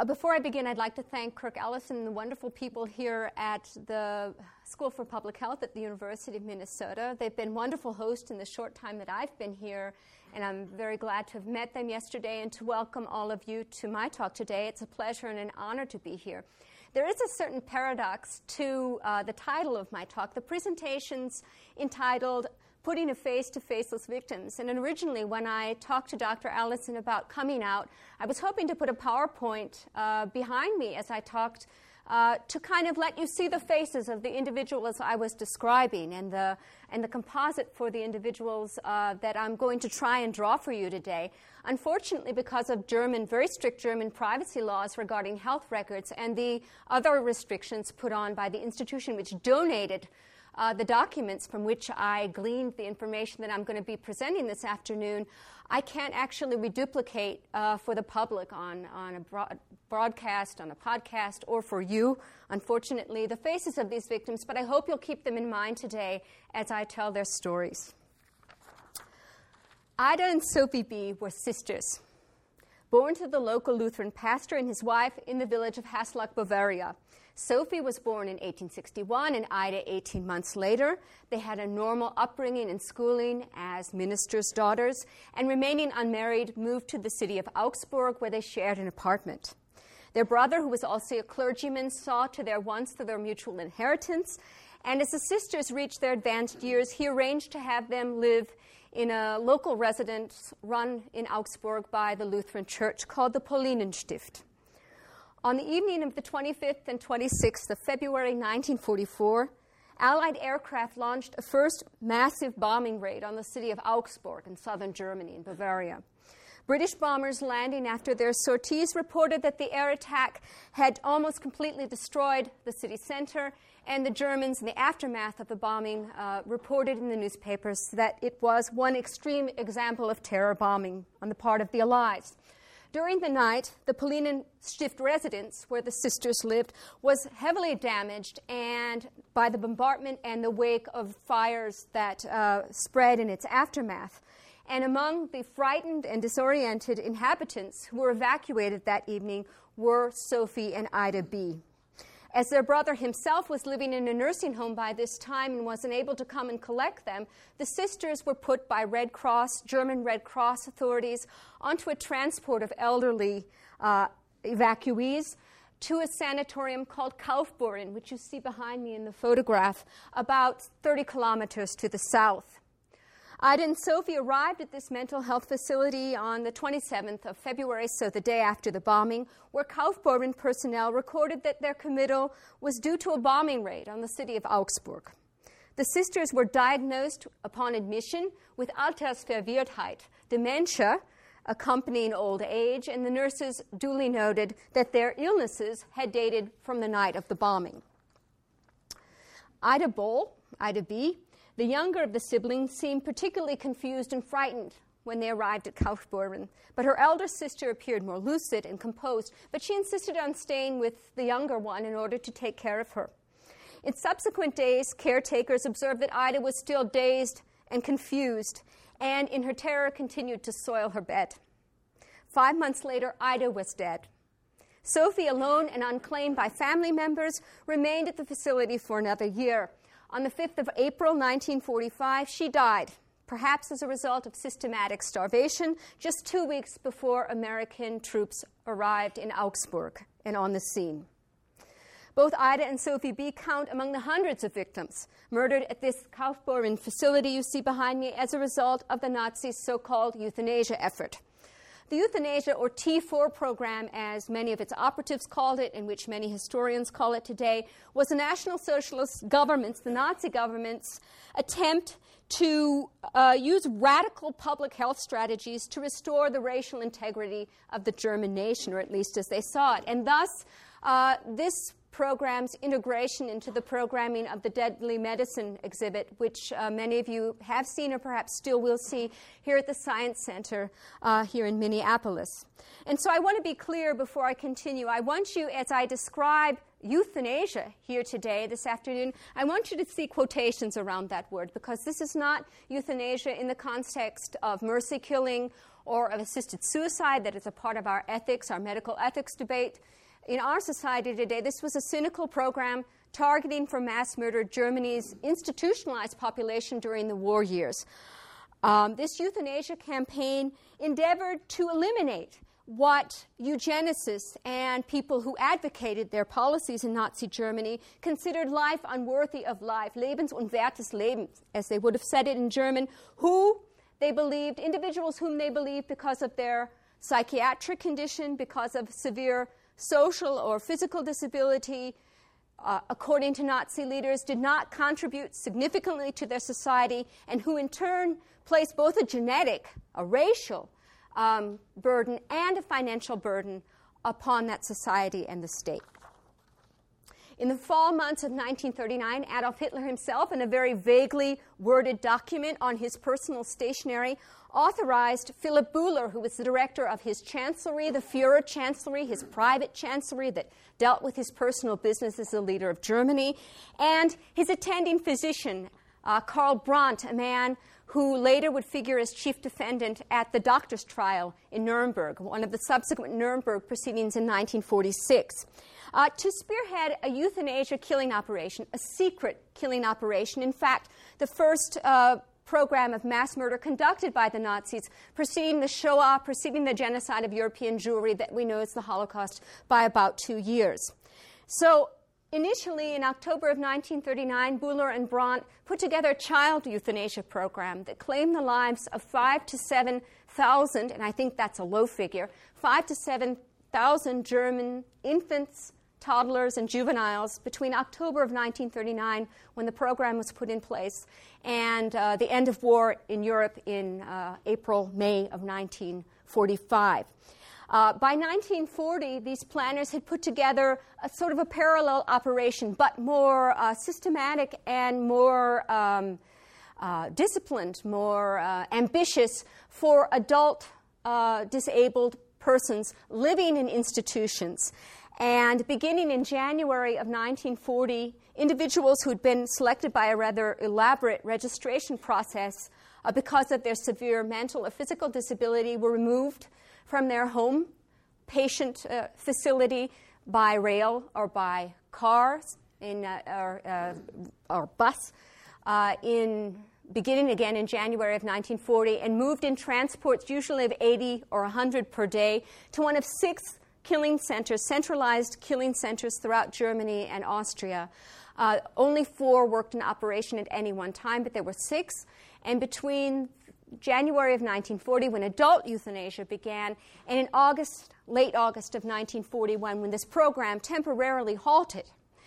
Before I begin, I'd like to thank Kirk Ellison and the wonderful people here at the School for Public Health at the University of Minnesota. They've been wonderful hosts in the short time that I've been here, and I'm very glad to have met them yesterday and to welcome all of you to my talk today. It's a pleasure and an honor to be here. There is a certain paradox to the title of my talk. The presentation's entitled Putting a Face to Faceless Victims. And originally, when I talked to Dr. Allison about coming out, I was hoping to put a PowerPoint behind me as I talked to kind of let you see the faces of the individuals I was describing and the composite for the individuals that I'm going to try and draw for you today. Unfortunately, because of very strict German privacy laws regarding health records and the other restrictions put on by the institution which donated the documents from which I gleaned the information that I'm going to be presenting this afternoon, I can't actually reduplicate for the public on a broadcast, on a podcast, or for you, unfortunately, the faces of these victims, but I hope you'll keep them in mind today as I tell their stories. Ida and Sophie B. were sisters, born to the local Lutheran pastor and his wife in the village of Haslach, Bavaria. Sophie was born in 1861 and Ida 18 months later. They had a normal upbringing and schooling as ministers' daughters, and remaining unmarried, moved to the city of Augsburg, where they shared an apartment. Their brother, who was also a clergyman, saw to their wants through their mutual inheritance, and as the sisters reached their advanced years, he arranged to have them live in a local residence run in Augsburg by the Lutheran Church called the Paulinenstift. On the evening of the 25th and 26th of February 1944, Allied aircraft launched a first massive bombing raid on the city of Augsburg in southern Germany, in Bavaria. British bombers landing after their sorties reported that the air attack had almost completely destroyed the city center, and the Germans, in the aftermath of the bombing, reported in the newspapers that it was one extreme example of terror bombing on the part of the Allies. During the night, the Paulinenstift residence, where the sisters lived, was heavily damaged and by the bombardment and the wake of fires that spread in its aftermath. And among the frightened and disoriented inhabitants who were evacuated that evening were Sophie and Ida B. As their brother himself was living in a nursing home by this time and wasn't able to come and collect them, the sisters were put by German Red Cross authorities onto a transport of elderly evacuees to a sanatorium called Kaufbeuren, which you see behind me in the photograph, about 30 kilometers to the south. Ida and Sophie arrived at this mental health facility on the 27th of February, so the day after the bombing, where Kaufbeuren personnel recorded that their committal was due to a bombing raid on the city of Augsburg. The sisters were diagnosed upon admission with Altersverwirrtheit, dementia accompanying old age, and the nurses duly noted that their illnesses had dated from the night of the bombing. Ida B., the younger of the siblings, seemed particularly confused and frightened when they arrived at Kaufbeuren, but her elder sister appeared more lucid and composed, but she insisted on staying with the younger one in order to take care of her. In subsequent days, caretakers observed that Ida was still dazed and confused, and in her terror continued to soil her bed. 5 months later, Ida was dead. Sophie, alone and unclaimed by family members, remained at the facility for another year. On the 5th of April, 1945, she died, perhaps as a result of systematic starvation, just 2 weeks before American troops arrived in Augsburg and on the scene. Both Ida and Sophie B. count among the hundreds of victims murdered at this Kaufbeuren facility you see behind me as a result of the Nazis' so-called euthanasia effort. The euthanasia, or T4 program, as many of its operatives called it, and which many historians call it today, was the National Socialist government's, the Nazi government's, attempt to use radical public health strategies to restore the racial integrity of the German nation, or at least as they saw it. And thus, this program's integration into the programming of the Deadly Medicine exhibit, which many of you have seen or perhaps still will see here at the Science Center here in Minneapolis. And so I want to be clear before I continue. I want you, as I describe euthanasia here today, this afternoon, I want you to see quotations around that word, because this is not euthanasia in the context of mercy killing or of assisted suicide that is a part of our ethics, our medical ethics debate. In our society today, this was a cynical program targeting for mass murder Germany's institutionalized population during the war years. This euthanasia campaign endeavored to eliminate what eugenicists and people who advocated their policies in Nazi Germany considered life unworthy of life, lebensunwertes Leben, as they would have said it in German, who they believed, individuals whom they believed because of their psychiatric condition, because of severe social or physical disability, according to Nazi leaders, did not contribute significantly to their society, and who in turn placed both a genetic, a racial burden and a financial burden upon that society and the state. In the fall months of 1939, Adolf Hitler himself, in a very vaguely worded document on his personal stationery, authorized Philipp Bühler, who was the director of his chancellery, the Führer Chancellery, his private chancellery that dealt with his personal business as the leader of Germany, and his attending physician, Karl Brandt, a man who later would figure as chief defendant at the doctor's trial in Nuremberg, one of the subsequent Nuremberg proceedings in 1946, to spearhead a euthanasia killing operation, a secret killing operation. In fact, the first program of mass murder conducted by the Nazis, preceding the Shoah, preceding the genocide of European Jewry that we know as the Holocaust, by about 2 years. So initially, in October of 1939, Bühler and Brandt put together a child euthanasia program that claimed the lives of 5,000 to 7,000, and I think that's a low figure, 5,000 to 7,000 German infants, toddlers, and juveniles between October of 1939, when the program was put in place, and the end of war in Europe in April, May of 1945. By 1940, these planners had put together a sort of a parallel operation, but more systematic and more disciplined, more ambitious for adult disabled persons living in institutions. And beginning in January of 1940, individuals who had been selected by a rather elaborate registration process because of their severe mental or physical disability were removed from their home patient facility by rail or by cars or bus beginning again in January of 1940, and moved in transports usually of 80 or 100 per day to one of 6 killing centers, centralized killing centers throughout Germany and Austria. Only 4 worked in operation at any one time, but there were 6. And between January of 1940, when adult euthanasia began, and in late August of 1941, when this program temporarily halted,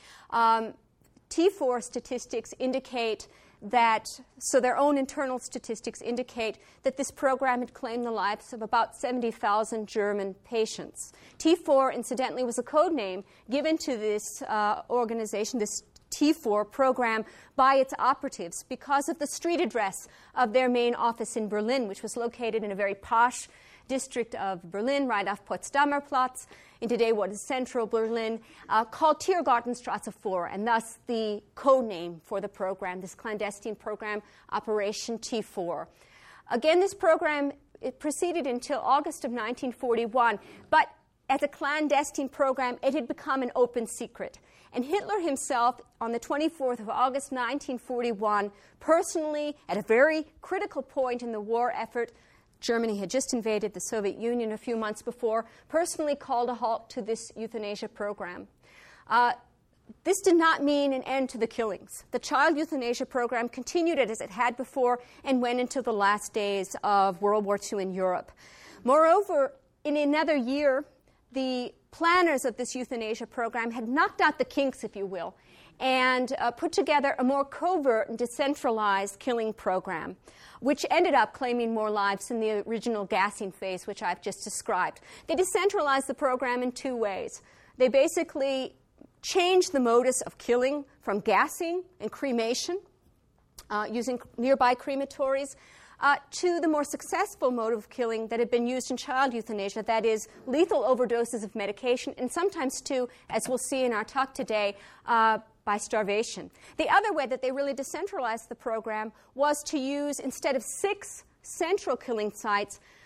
T4 statistics indicate that, so their own internal statistics indicate that this program had claimed the lives of about 70,000 German patients. T4, incidentally, was a code name given to this organization, this T4 program, by its operatives because of the street address of their main office in Berlin, which was located in a very posh district of Berlin, right off Potsdamer Platz, in today what is central Berlin, called Tiergartenstrasse 4, and thus the code name for the program, this clandestine program, Operation T4. Again, this program, it proceeded until August of 1941, but as a clandestine program, it had become an open secret. And Hitler himself, on the 24th of August 1941, personally, at a very critical point in the war effort, Germany had just invaded the Soviet Union a few months before, personally called a halt to this euthanasia program. This did not mean an end to the killings. The child euthanasia program continued as it had before and went into the last days of World War II in Europe. Moreover, in another year, the planners of this euthanasia program had knocked out the kinks, if you will, and put together a more covert and decentralized killing program, which ended up claiming more lives than the original gassing phase, which I've just described. They decentralized the program in 2 ways. They basically changed the modus of killing from gassing and cremation, using nearby crematories, to the more successful mode of killing that had been used in child euthanasia, that is, lethal overdoses of medication, and sometimes, too, as we'll see in our talk today, by starvation. The other way that they really decentralized the program was to use, instead of 6 central killing sites,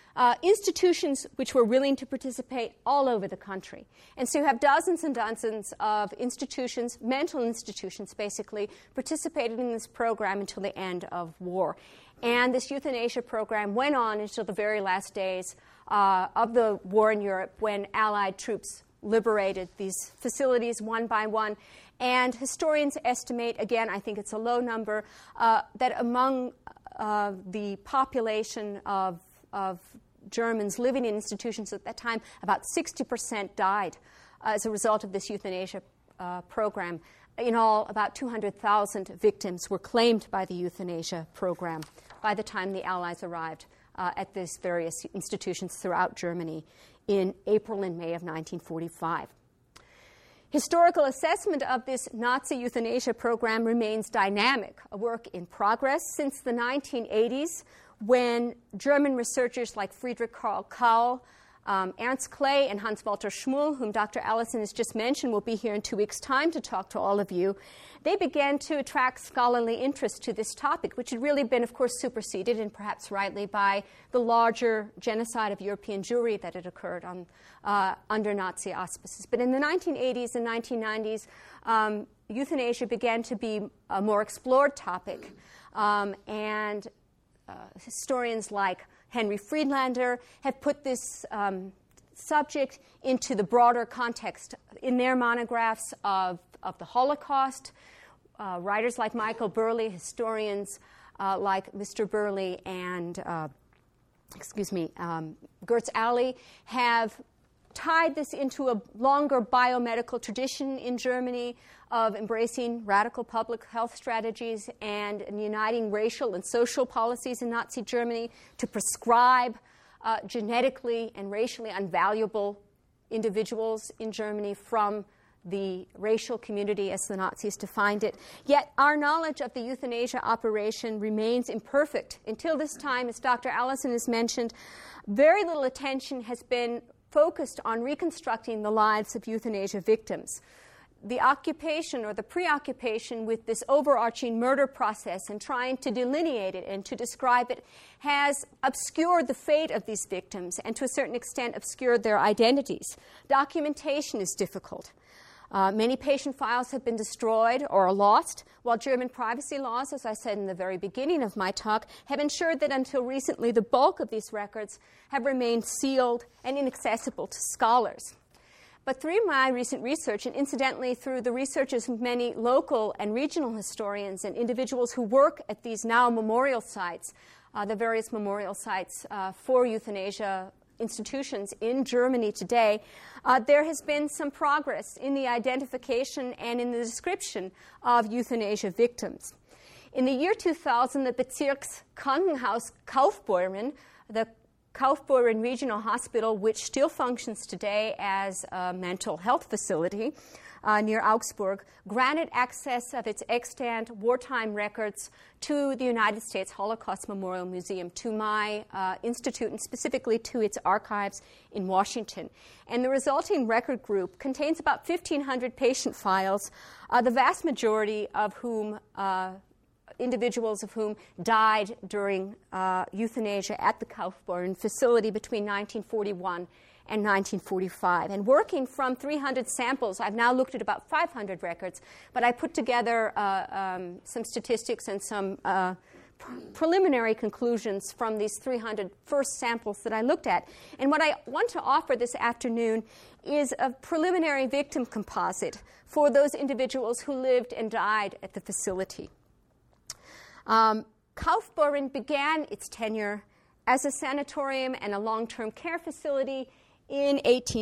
institutions which were willing to participate all over the country. And so you have dozens and dozens of institutions, mental institutions basically, participated in this program until the end of war. And this euthanasia program went on until the very last days of the war in Europe, when Allied troops liberated these facilities one by one. And historians estimate, again, I think it's a low number, that among the population of Germans living in institutions at that time, about 60% died as a result of this euthanasia program. In all, about 200,000 victims were claimed by the euthanasia program by the time the Allies arrived at these various institutions throughout Germany in April and May of 1945. Historical assessment of this Nazi euthanasia program remains dynamic, a work in progress since the 1980s, when German researchers like Friedrich Karl Kaul, Ernst Clay, and Hans-Walter Schmuhl, whom Dr. Allison has just mentioned, will be here in 2 weeks' time to talk to all of you. They began to attract scholarly interest to this topic, which had really been, of course, superseded, and perhaps rightly, by the larger genocide of European Jewry that had occurred under Nazi auspices. But in the 1980s and 1990s, euthanasia began to be a more explored topic, and historians like Henry Friedlander have put this subject into the broader context in their monographs of the Holocaust. Writers like Michael Burley, historians like Mr. Burley and Gertz Alley have tied this into a longer biomedical tradition in Germany of embracing radical public health strategies and uniting racial and social policies in Nazi Germany to prescribe genetically and racially unvaluable individuals in Germany from the racial community as the Nazis defined it. Yet our knowledge of the euthanasia operation remains imperfect. Until this time, as Dr. Allison has mentioned, very little attention has been focused on reconstructing the lives of euthanasia victims. The occupation or the preoccupation with this overarching murder process and trying to delineate it and to describe it has obscured the fate of these victims and to a certain extent obscured their identities. Documentation is difficult. Many patient files have been destroyed or lost, while German privacy laws, as I said in the very beginning of my talk, have ensured that until recently the bulk of these records have remained sealed and inaccessible to scholars. But through my recent research, and incidentally through the researches of many local and regional historians and individuals who work at these now memorial sites, the various memorial sites for euthanasia institutions in Germany today, there has been some progress in the identification and in the description of euthanasia victims. In the year 2000, the Bezirkskrankenhaus Kaufbeuren, the Kaufbeuren Regional Hospital, which still functions today as a mental health facility near Augsburg, granted access of its extant wartime records to the United States Holocaust Memorial Museum, to my institute, and specifically to its archives in Washington. And the resulting record group contains about 1,500 patient files, the vast majority of whom individuals of whom died during euthanasia at the Kaufbeuren facility between 1941 and 1945. And working from 300 samples, I've now looked at about 500 records, but I put together some statistics and some preliminary conclusions from these 300 first samples that I looked at. And what I want to offer this afternoon is a preliminary victim composite for those individuals who lived and died at the facility. Kaufbeuren began its tenure as a sanatorium and a long-term care facility in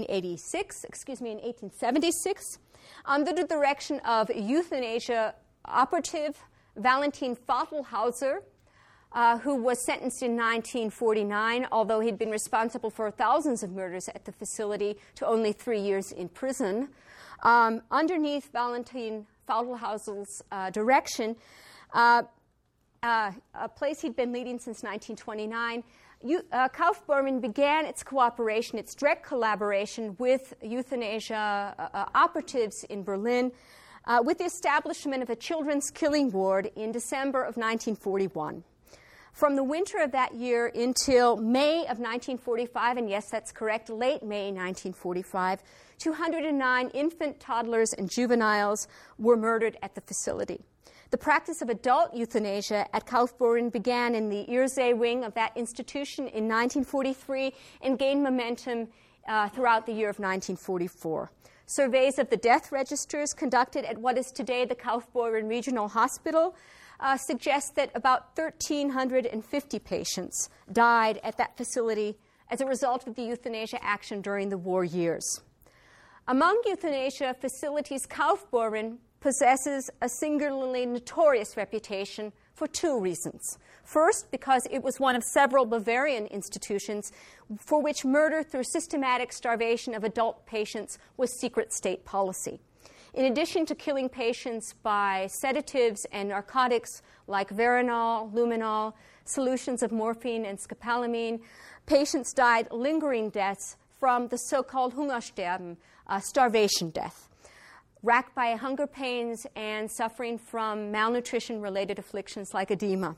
1876, under the direction of euthanasia operative Valentin Fadelhauser, who was sentenced in 1949, although he'd been responsible for thousands of murders at the facility, to only 3 years in prison. Underneath Valentin Fadelhauser's direction, a place he'd been leading since 1929, Kaufbeuren began its cooperation, its direct collaboration with euthanasia operatives in Berlin with the establishment of a children's killing ward in December of 1941. From the winter of that year until May of 1945, and yes, that's correct, late May 1945, 209 infant, toddlers, and juveniles were murdered at the facility. The practice of adult euthanasia at Kaufbeuren began in the Irsee wing of that institution in 1943 and gained momentum throughout the year of 1944. Surveys of the death registers conducted at what is today the Kaufbeuren Regional Hospital suggest that about 1,350 patients died at that facility as a result of the euthanasia action during the war years. Among euthanasia facilities, Kaufbeuren possesses a singularly notorious reputation for two reasons. First, because it was one of several Bavarian institutions for which murder through systematic starvation of adult patients was secret state policy. In addition to killing patients by sedatives and narcotics like Veronal, Luminol, solutions of morphine and scopolamine, patients died lingering deaths from the so-called Hungersterben, starvation death, racked by hunger pains and suffering from malnutrition-related afflictions like edema.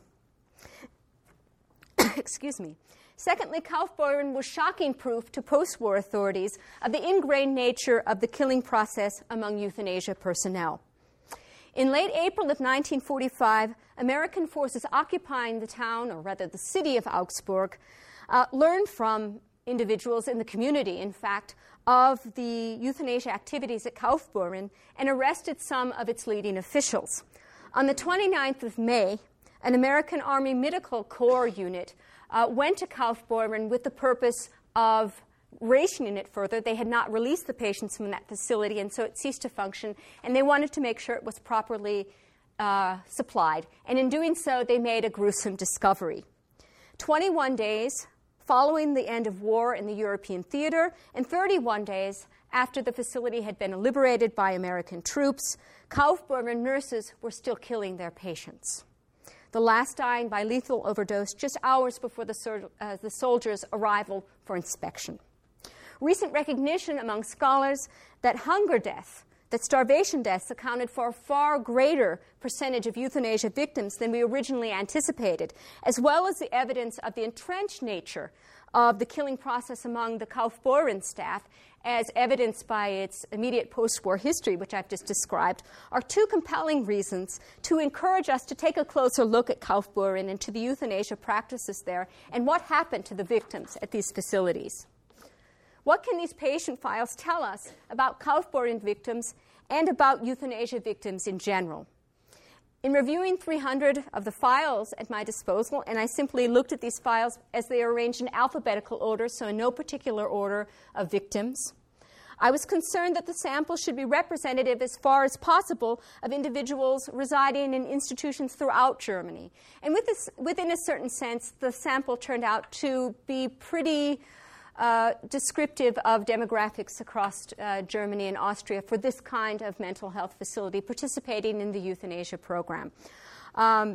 Excuse me. Secondly, Kaufbeuren was shocking proof to post-war authorities of the ingrained nature of the killing process among euthanasia personnel. In late April of 1945, American forces occupying the town, or rather the city of Augsburg, learned from individuals in the community, in fact, of the euthanasia activities at Kaufbeuren and arrested some of its leading officials. On the 29th of May, an American Army Medical Corps unit went to Kaufbeuren with the purpose of rationing it further. They had not released the patients from that facility, and so it ceased to function, and they wanted to make sure it was properly supplied. And in doing so, they made a gruesome discovery. 21 days following the end of war in the European theater, and 31 days after the facility had been liberated by American troops, Kaufbeuren nurses were still killing their patients, the last dying by lethal overdose just hours before the soldiers' arrival for inspection. Recent recognition among scholars that hunger death, that starvation deaths accounted for a far greater percentage of euthanasia victims than we originally anticipated, as well as the evidence of the entrenched nature of the killing process among the Kaufbeuren staff, as evidenced by its immediate post-war history, which I've just described, are two compelling reasons to encourage us to take a closer look at Kaufbeuren and to the euthanasia practices there and what happened to the victims at these facilities. What can these patient files tell us about Kaufbeuren victims and about euthanasia victims in general? In reviewing 300 of the files at my disposal, and I simply looked at these files as they are arranged in alphabetical order, so in no particular order of victims, I was concerned that the sample should be representative as far as possible of individuals residing in institutions throughout Germany. And within a certain sense, the sample turned out to be pretty descriptive of demographics across Germany and Austria for this kind of mental health facility participating in the euthanasia program. Of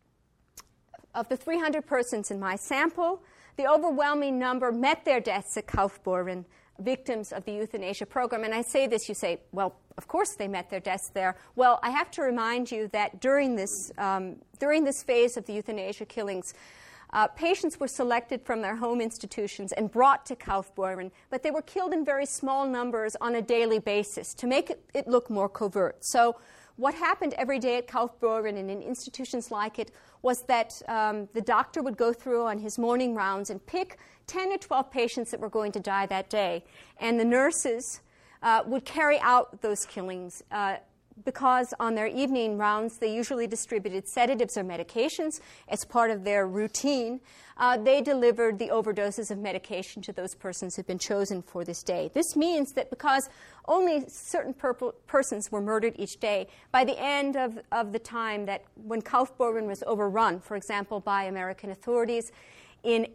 the 300 persons in my sample, the overwhelming number met their deaths at Kaufbeuren, victims of the euthanasia program. And I say this, you say, well, of course they met their deaths there. Well, I have to remind you that during this phase of the euthanasia killings, patients were selected from their home institutions and brought to Kaufbeuren, but they were killed in very small numbers on a daily basis to make it look more covert. So what happened every day at Kaufbeuren and in institutions like it was that the doctor would go through on his morning rounds and pick 10 or 12 patients that were going to die that day. And the nurses would carry out those killings because on their evening rounds, they usually distributed sedatives or medications as part of their routine. They delivered the overdoses of medication to those persons who had been chosen for this day. This means that because only certain persons were murdered each day, by the end of the time that when Kaufbeuren was overrun, for example, by American authorities in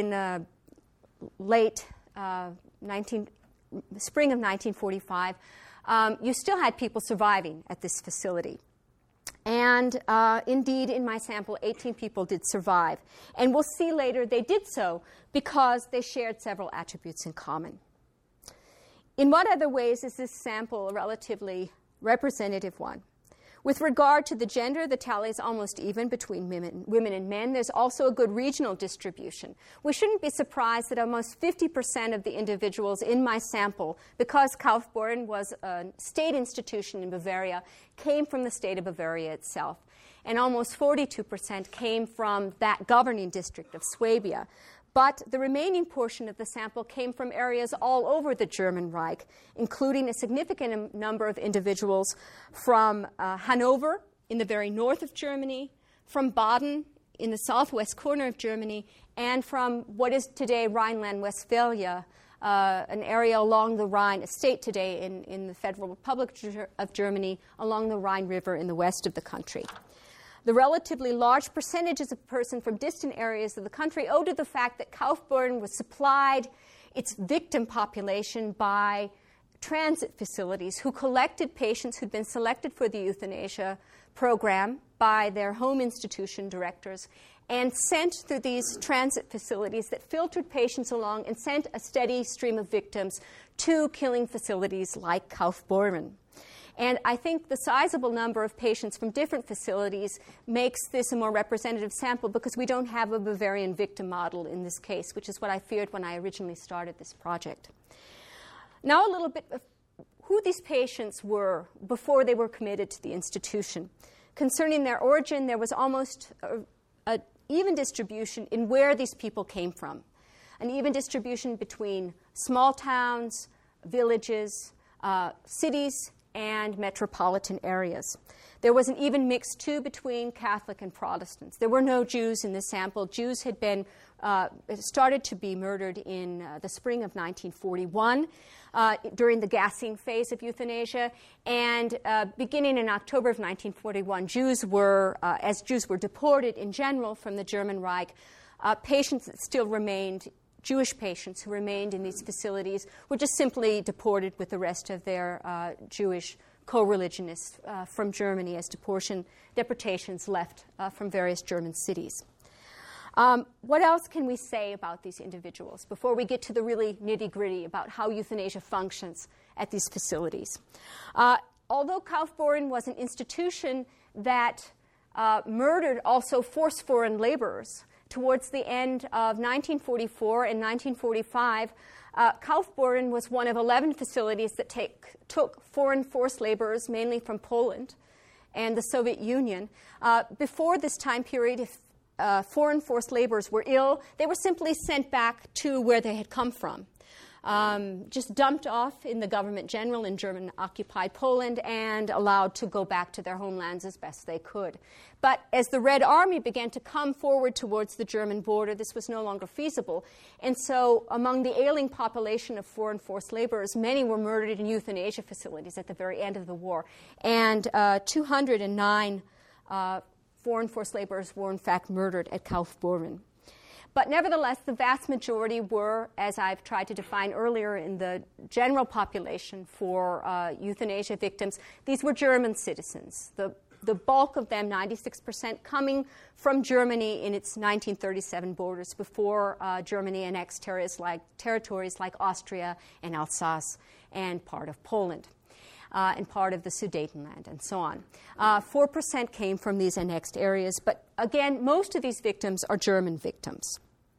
late spring of 1945, you still had people surviving at this facility. And indeed, in my sample, 18 people did survive. And we'll see later they did so because they shared several attributes in common. In what other ways is this sample a relatively representative one? With regard to the gender, the tally is almost even between women and men. There's also a good regional distribution. We shouldn't be surprised that almost 50% of the individuals in my sample, because Kaufbeuren was a state institution in Bavaria, came from the state of Bavaria itself. And almost 42% came from that governing district of Swabia. But the remaining portion of the sample came from areas all over the German Reich, including a significant number of individuals from Hanover in the very north of Germany, from Baden in the southwest corner of Germany, and from what is today Rhineland-Westphalia, an area along the Rhine, a state today in the Federal Republic of Germany, along the Rhine River in the west of the country. The relatively large percentages of persons from distant areas of the country owe to the fact that Kaufbeuren was supplied its victim population by transit facilities who collected patients who'd been selected for the euthanasia program by their home institution directors and sent through these transit facilities that filtered patients along and sent a steady stream of victims to killing facilities like Kaufbeuren. And I think the sizable number of patients from different facilities makes this a more representative sample because we don't have a Bavarian victim model in this case, which is what I feared when I originally started this project. Now a little bit of who these patients were before they were committed to the institution. Concerning their origin, there was almost an even distribution in where these people came from, an even distribution between small towns, villages, cities, and metropolitan areas. There was an even mix, too, between Catholic and Protestants. There were no Jews in this sample. Jews had been started to be murdered in the spring of 1941 during the gassing phase of euthanasia, and beginning in October of 1941, as Jews were deported in general from the German Reich, patients that still remained Jewish patients who remained in these facilities were just simply deported with the rest of their Jewish co-religionists from Germany as deportations left from various German cities. What else can we say about these individuals before we get to the really nitty-gritty about how euthanasia functions at these facilities? Although Kaufbeuren was an institution that murdered also forced foreign laborers, towards the end of 1944 and 1945, Kaufbeuren was one of 11 facilities that took foreign forced laborers, mainly from Poland and the Soviet Union. Before this time period, if foreign forced laborers were ill, they were simply sent back to where they had come from. Just dumped off in the government general in German-occupied Poland and allowed to go back to their homelands as best they could. But as the Red Army began to come forward towards the German border, this was no longer feasible. And so among the ailing population of foreign forced laborers, many were murdered in euthanasia facilities at the very end of the war. And 209 foreign forced laborers were in fact murdered at Kaufbeuren. But nevertheless, the vast majority were, as I've tried to define earlier in the general population for euthanasia victims, these were German citizens. The bulk of them, 96%, coming from Germany in its 1937 borders before Germany annexed territories like Austria and Alsace and part of Poland. And part of the Sudetenland, and so on. 4% came from these annexed areas, but again, most of these victims are German victims.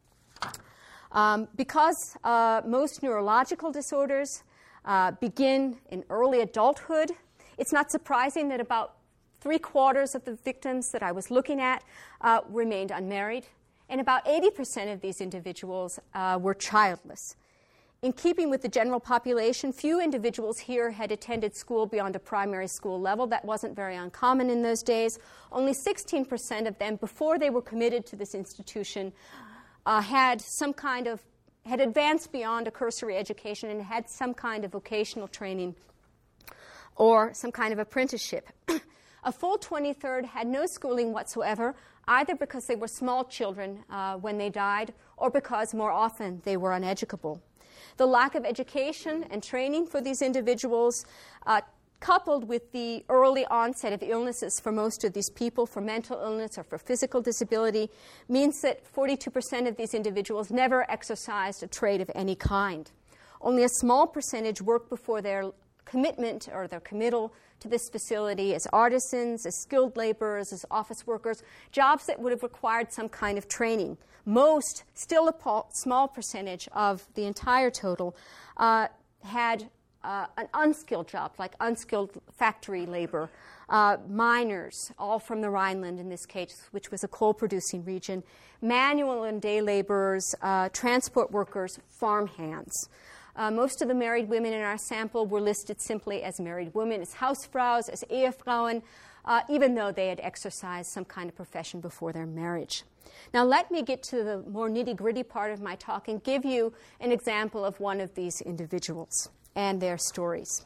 Because most neurological disorders begin in early adulthood, it's not surprising that about 3/4 of the victims that I was looking at remained unmarried, and about 80% of these individuals were childless. In keeping with the general population, few individuals here had attended school beyond a primary school level. That wasn't very uncommon in those days. Only 16% of them, before they were committed to this institution, had advanced beyond a cursory education and had some kind of vocational training or some kind of apprenticeship. A full 23rd had no schooling whatsoever, either because they were small children when they died or because more often they were uneducable. The lack of education and training for these individuals, coupled with the early onset of illnesses for most of these people, for mental illness or for physical disability, means that 42% of these individuals never exercised a trade of any kind. Only a small percentage worked before their commitment or their committal to this facility as artisans, as skilled laborers, as office workers, jobs that would have required some kind of training. Most, still a small percentage of the entire total, had an unskilled job, like unskilled factory labor, miners, all from the Rhineland in this case, which was a coal-producing region, manual and day laborers, transport workers, farm hands. Most of the married women in our sample were listed simply as married women, as Hausfraus, as Ehefrauen, even though they had exercised some kind of profession before their marriage. Now let me get to the more nitty-gritty part of my talk and give you an example of one of these individuals and their stories.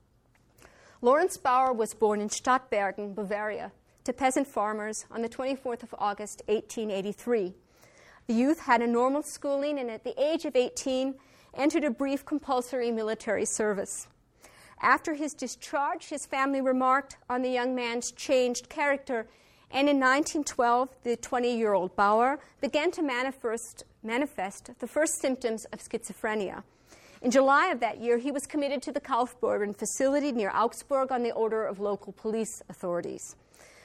Lorenz Bauer was born in Stadtbergen, Bavaria, to peasant farmers on the 24th of August, 1883. The youth had a normal schooling and at the age of 18 entered a brief compulsory military service. After his discharge, his family remarked on the young man's changed character, and in 1912, the 20-year-old Bauer began to manifest the first symptoms of schizophrenia. In July of that year, he was committed to the Kaufbeuren facility near Augsburg on the order of local police authorities.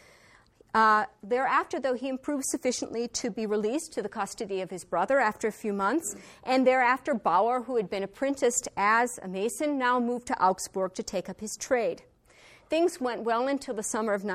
Thereafter, though, he improved sufficiently to be released to the custody of his brother after a few months, and thereafter Bauer, who had been apprenticed as a mason, now moved to Augsburg to take up his trade. Things went well until the summer of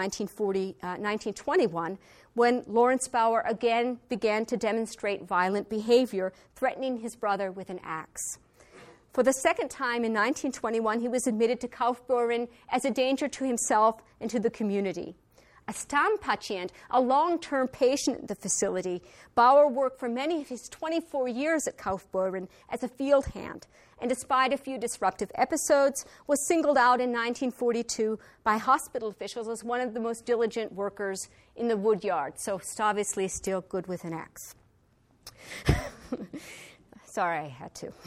1921, when Lorenz Bauer again began to demonstrate violent behavior, threatening his brother with an axe. For the second time in 1921, he was admitted to Kaufbeuren as a danger to himself and to the community. A Stammpatient, a long-term patient at the facility, Bauer worked for many of his 24 years at Kaufbeuren as a field hand, and despite a few disruptive episodes, was singled out in 1942 by hospital officials as one of the most diligent workers in the wood yard, so obviously still good with an axe. Sorry, I had to.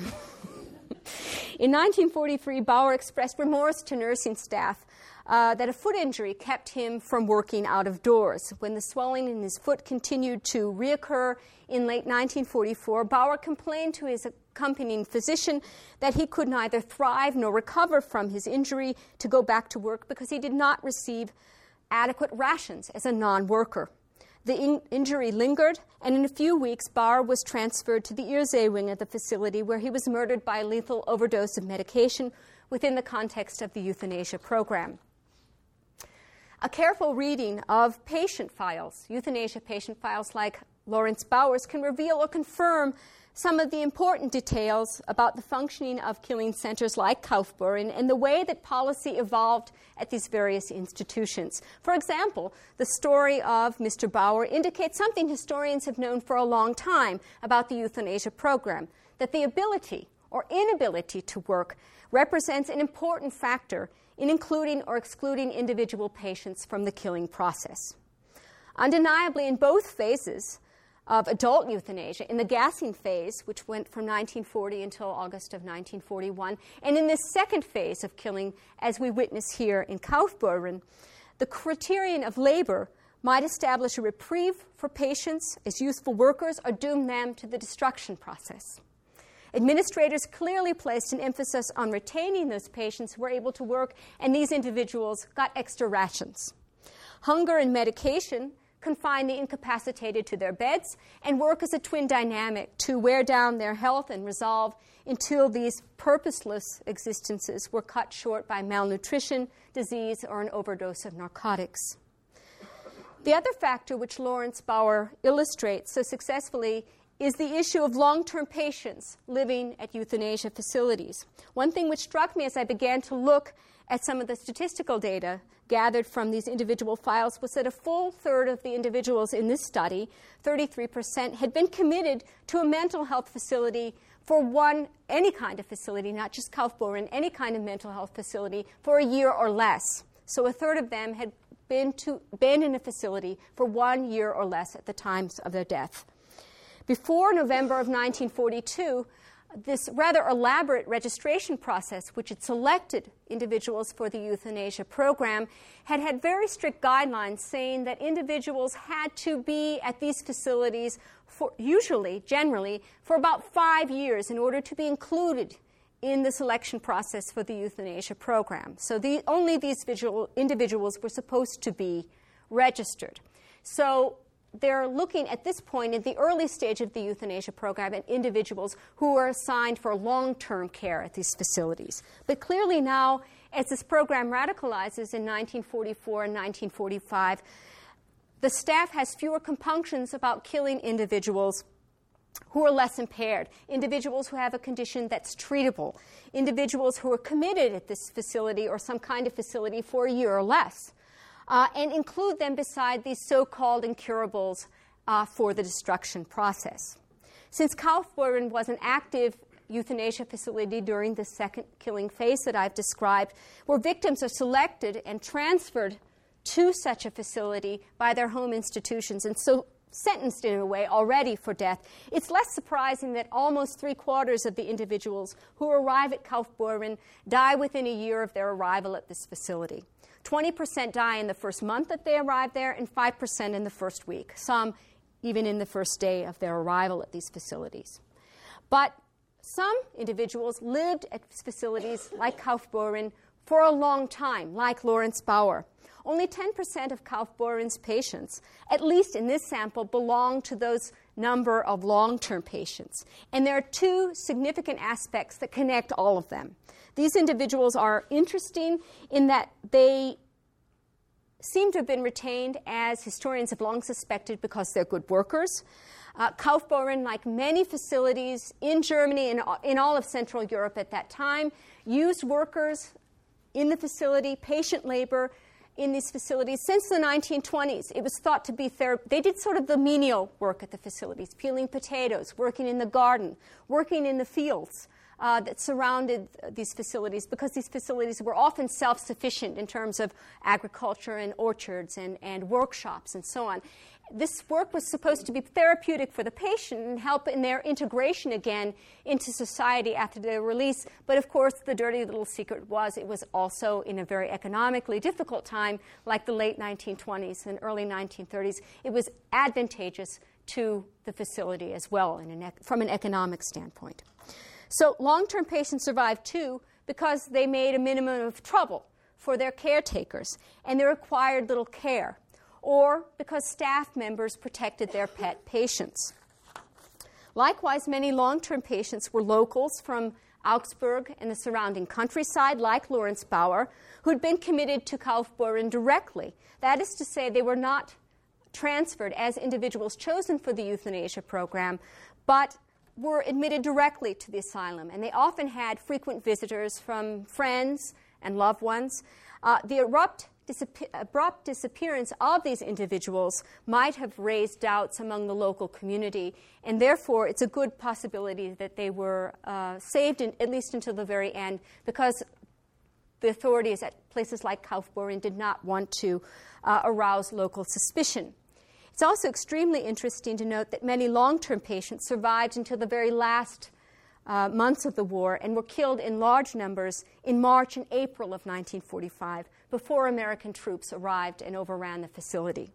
In 1943, Bauer expressed remorse to nursing staff that a foot injury kept him from working out of doors. When the swelling in his foot continued to reoccur in late 1944, Bauer complained to his accompanying physician that he could neither thrive nor recover from his injury to go back to work because he did not receive adequate rations as a non-worker. The injury lingered, and in a few weeks, Bauer was transferred to the Irsee wing of the facility, where he was murdered by a lethal overdose of medication within the context of the euthanasia program. A careful reading of patient files, euthanasia patient files like Lorenz Bauer's, can reveal or confirm some of the important details about the functioning of killing centers like Kaufbeuren and the way that policy evolved at these various institutions. For example, the story of Mr. Bauer indicates something historians have known for a long time about the euthanasia program, that the ability or inability to work represents an important factor in including or excluding individual patients from the killing process. Undeniably, in both phases of adult euthanasia, in the gassing phase, which went from 1940 until August of 1941, and in this second phase of killing, as we witness here in Kaufbeuren, the criterion of labor might establish a reprieve for patients as useful workers or doom them to the destruction process. Administrators clearly placed an emphasis on retaining those patients who were able to work, and these individuals got extra rations. Hunger and medication confine the incapacitated to their beds and work as a twin dynamic to wear down their health and resolve until these purposeless existences were cut short by malnutrition, disease, or an overdose of narcotics. The other factor which Lorenz Bauer illustrates so successfully is the issue of long-term patients living at euthanasia facilities. One thing which struck me as I began to look at some of the statistical data gathered from these individual files was that a full third of the individuals in this study, 33%, had been committed to a mental health facility for any kind of facility, not just Kaufbeuren, any kind of mental health facility for a year or less. So a third of them had been in a facility for 1 year or less at the times of their death. Before November of 1942, this rather elaborate registration process, which had selected individuals for the euthanasia program, had had very strict guidelines saying that individuals had to be at these facilities generally, for about 5 years in order to be included in the selection process for the euthanasia program. So only these individuals were supposed to be registered. So they're looking at this point at the early stage of the euthanasia program at individuals who are assigned for long-term care at these facilities. But clearly now, as this program radicalizes in 1944 and 1945, the staff has fewer compunctions about killing individuals who are less impaired, individuals who have a condition that's treatable, individuals who are committed at this facility or some kind of facility for a year or less, and include them beside these so-called incurables for the destruction process. Since Kaufbeuren was an active euthanasia facility during the second killing phase that I've described, where victims are selected and transferred to such a facility by their home institutions and so sentenced in a way already for death, it's less surprising that almost 3/4 of the individuals who arrive at Kaufbeuren die within a year of their arrival at this facility. 20% die in the first month that they arrive there, and 5% in the first week, some even in the first day of their arrival at these facilities. But some individuals lived at facilities like Kaufbeuren for a long time, like Lawrence Bauer. Only 10% of Kaufbeuren's patients, at least in this sample, belong to those number of long-term patients. And there are two significant aspects that connect all of them. These individuals are interesting in that they seem to have been retained, as historians have long suspected, because they're good workers. Kaufbeuren, like many facilities in Germany and in all of Central Europe at that time, used workers in the facility, patient labor in these facilities since the 1920s. It was thought to be they did sort of the menial work at the facilities, peeling potatoes, working in the garden, working in the fields that surrounded these facilities, because these facilities were often self-sufficient in terms of agriculture and orchards and workshops and so on. This work was supposed to be therapeutic for the patient and help in their integration again into society after their release. But of course, the dirty little secret was it was also in a very economically difficult time, like the late 1920s and early 1930s. It was advantageous to the facility as well from an economic standpoint. So long-term patients survived too because they made a minimum of trouble for their caretakers and they required little care, or because staff members protected their pet patients. Likewise, many long-term patients were locals from Augsburg and the surrounding countryside, like Lawrence Bauer, who had been committed to Kaufbeuren directly. That is to say, they were not transferred as individuals chosen for the euthanasia program, but were admitted directly to the asylum. And they often had frequent visitors from friends and loved ones. The abrupt disappearance of these individuals might have raised doubts among the local community, and therefore it's a good possibility that they were saved at least until the very end, because the authorities at places like Kaufbeuren did not want to arouse local suspicion. It's also extremely interesting to note that many long-term patients survived until the very last months of the war and were killed in large numbers in March and April of 1945, before American troops arrived and overran the facility.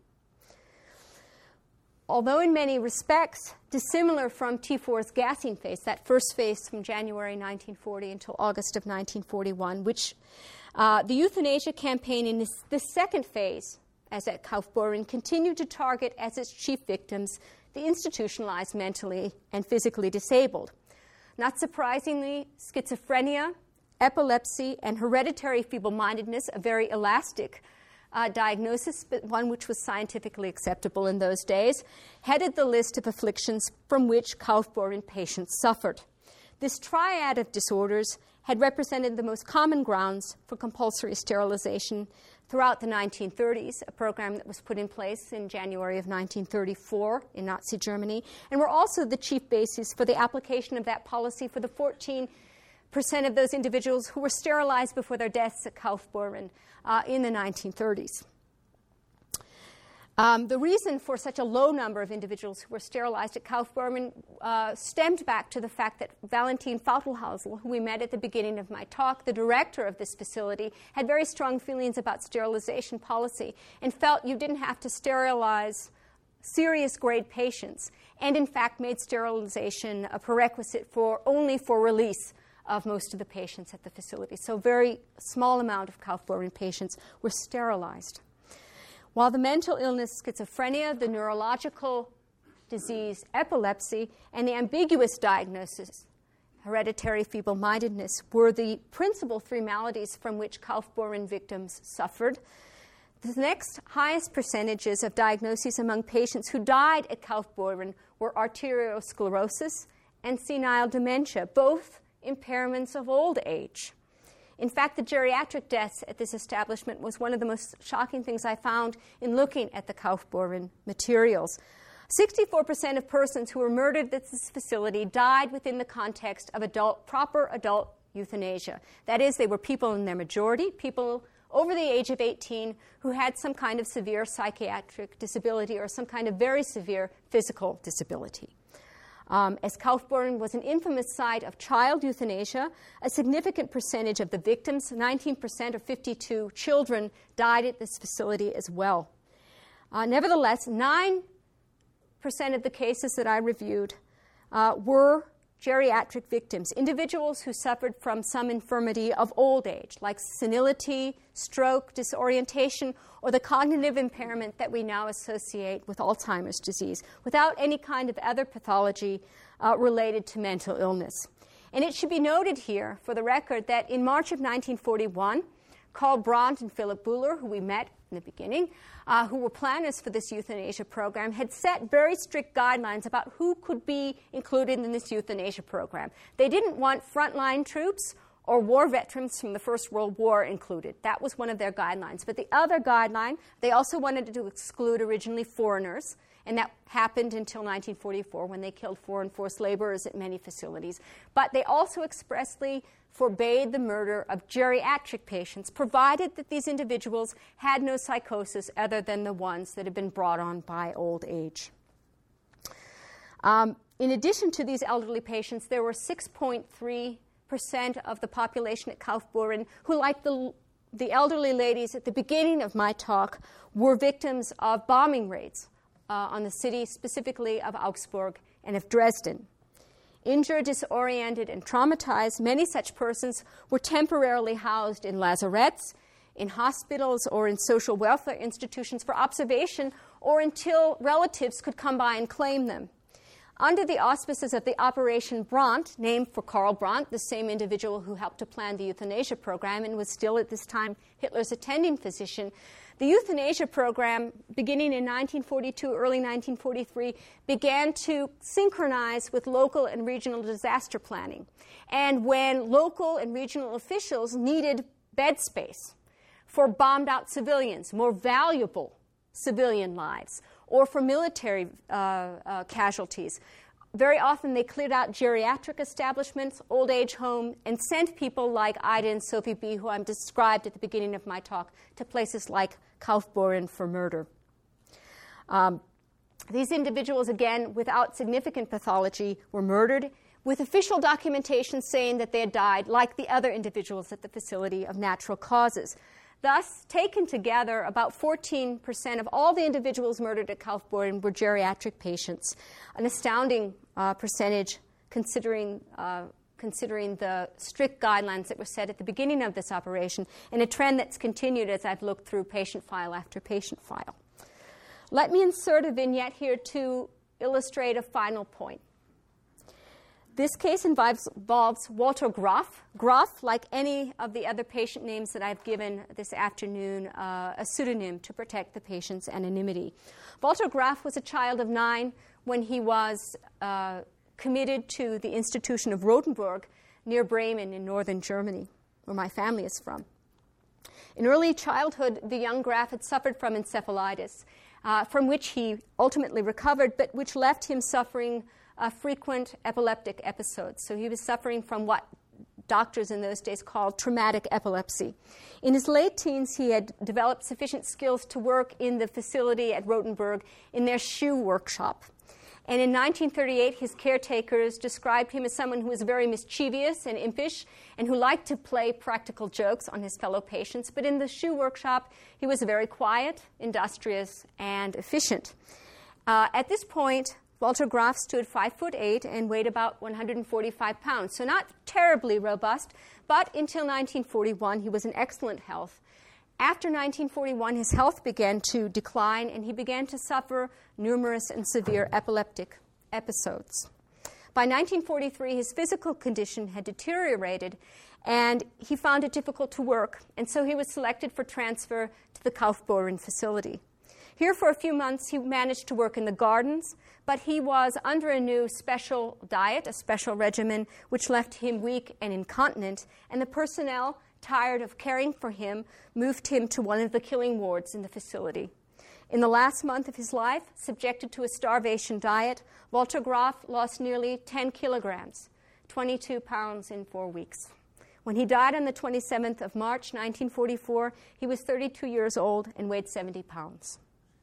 Although in many respects dissimilar from T4's gassing phase, that first phase from January 1940 until August of 1941, which the euthanasia campaign in this second phase, as at Kaufbeuren, continued to target as its chief victims the institutionalized mentally and physically disabled. Not surprisingly, schizophrenia, epilepsy, and hereditary feeble-mindedness, a very elastic diagnosis, but one which was scientifically acceptable in those days, headed the list of afflictions from which Kaufbeuren patients suffered. This triad of disorders had represented the most common grounds for compulsory sterilization throughout the 1930s, a program that was put in place in January of 1934 in Nazi Germany, and were also the chief basis for the application of that policy for the 14% of those individuals who were sterilized before their deaths at Kaufbeuren in the 1930s. The reason for such a low number of individuals who were sterilized at Kaufbeuren stemmed back to the fact that Valentin Fautelhausl, who we met at the beginning of my talk, the director of this facility, had very strong feelings about sterilization policy and felt you didn't have to sterilize serious grade patients, and in fact made sterilization a prerequisite only for release of most of the patients at the facility. So a very small amount of Kaufbeuren patients were sterilized. While the mental illness, schizophrenia, the neurological disease, epilepsy, and the ambiguous diagnosis, hereditary feeble-mindedness, were the principal three maladies from which Kaufbeuren victims suffered, the next highest percentages of diagnoses among patients who died at Kaufbeuren were arteriosclerosis and senile dementia, both impairments of old age. In fact, the geriatric deaths at this establishment was one of the most shocking things I found in looking at the Kaufbeuren materials. 64% of persons who were murdered at this facility died within the context of proper adult euthanasia. That is, they were people in their majority, people over the age of 18 who had some kind of severe psychiatric disability or some kind of very severe physical disability. As Kaufbeuren was an infamous site of child euthanasia, a significant percentage of the victims, 19% or 52 children, died at this facility as well. Nevertheless, 9% of the cases that I reviewed were geriatric victims, individuals who suffered from some infirmity of old age, like senility, stroke, disorientation, or the cognitive impairment that we now associate with Alzheimer's disease, without any kind of other pathology related to mental illness. And it should be noted here, for the record, that in March of 1941, Karl Brandt and Philip Buhler, who we met in the beginning, who were planners for this euthanasia program, had set very strict guidelines about who could be included in this euthanasia program. They didn't want frontline troops or war veterans from the First World War included. That was one of their guidelines. But the other guideline, they also wanted to exclude originally foreigners, and that happened until 1944 when they killed foreign forced laborers at many facilities. But they also expressly forbade the murder of geriatric patients, provided that these individuals had no psychosis other than the ones that had been brought on by old age. In addition to these elderly patients, there were 6.3% of the population at Kaufbeuren who, like the elderly ladies at the beginning of my talk, were victims of bombing raids on the city, specifically of Augsburg and of Dresden. Injured, disoriented, and traumatized, many such persons were temporarily housed in lazarettes, in hospitals, or in social welfare institutions for observation or until relatives could come by and claim them. Under the auspices of the Operation Brandt, named for Karl Brandt, the same individual who helped to plan the euthanasia program and was still at this time Hitler's attending physician, the euthanasia program, beginning in 1942, early 1943, began to synchronize with local and regional disaster planning. And when local and regional officials needed bed space for bombed-out civilians, more valuable civilian lives, or for military casualties, very often they cleared out geriatric establishments, old age homes, and sent people like Ida and Sophie B., who I described at the beginning of my talk, to places like Kaufbeuren for murder. These individuals, again, without significant pathology, were murdered, with official documentation saying that they had died, like the other individuals at the facility, of natural causes. Thus, taken together, about 14% of all the individuals murdered at Kaufbeuren were geriatric patients, an astounding percentage considering the strict guidelines that were set at the beginning of this operation, and a trend that's continued as I've looked through patient file after patient file. Let me insert a vignette here to illustrate a final point. This case involves Walter Graf. Graf, like any of the other patient names that I've given this afternoon, a pseudonym to protect the patient's anonymity. Walter Graf was a child of 9 when he was committed to the institution of Rotenburg near Bremen in northern Germany, where my family is from. In early childhood, the young Graf had suffered from encephalitis, from which he ultimately recovered, but which left him suffering frequent epileptic episodes. So he was suffering from what doctors in those days called traumatic epilepsy. In his late teens, he had developed sufficient skills to work in the facility at Rotenburg in their shoe workshop. And in 1938, his caretakers described him as someone who was very mischievous and impish and who liked to play practical jokes on his fellow patients. But in the shoe workshop, he was very quiet, industrious, and efficient. At this point, Walter Graf stood 5'8" and weighed about 145 pounds, so not terribly robust, but until 1941 he was in excellent health. After 1941, his health began to decline, and he began to suffer numerous and severe epileptic episodes. By 1943, his physical condition had deteriorated, and he found it difficult to work, and so he was selected for transfer to the Kaufbeuren facility. Here for a few months, he managed to work in the gardens, but he was under a new special diet, a special regimen, which left him weak and incontinent, and the personnel, tired of caring for him, moved him to one of the killing wards in the facility. In the last month of his life, subjected to a starvation diet, Walter Graf lost nearly 10 kilograms, 22 pounds in 4 weeks. When he died on the 27th of March, 1944, he was 32 years old and weighed 70 pounds.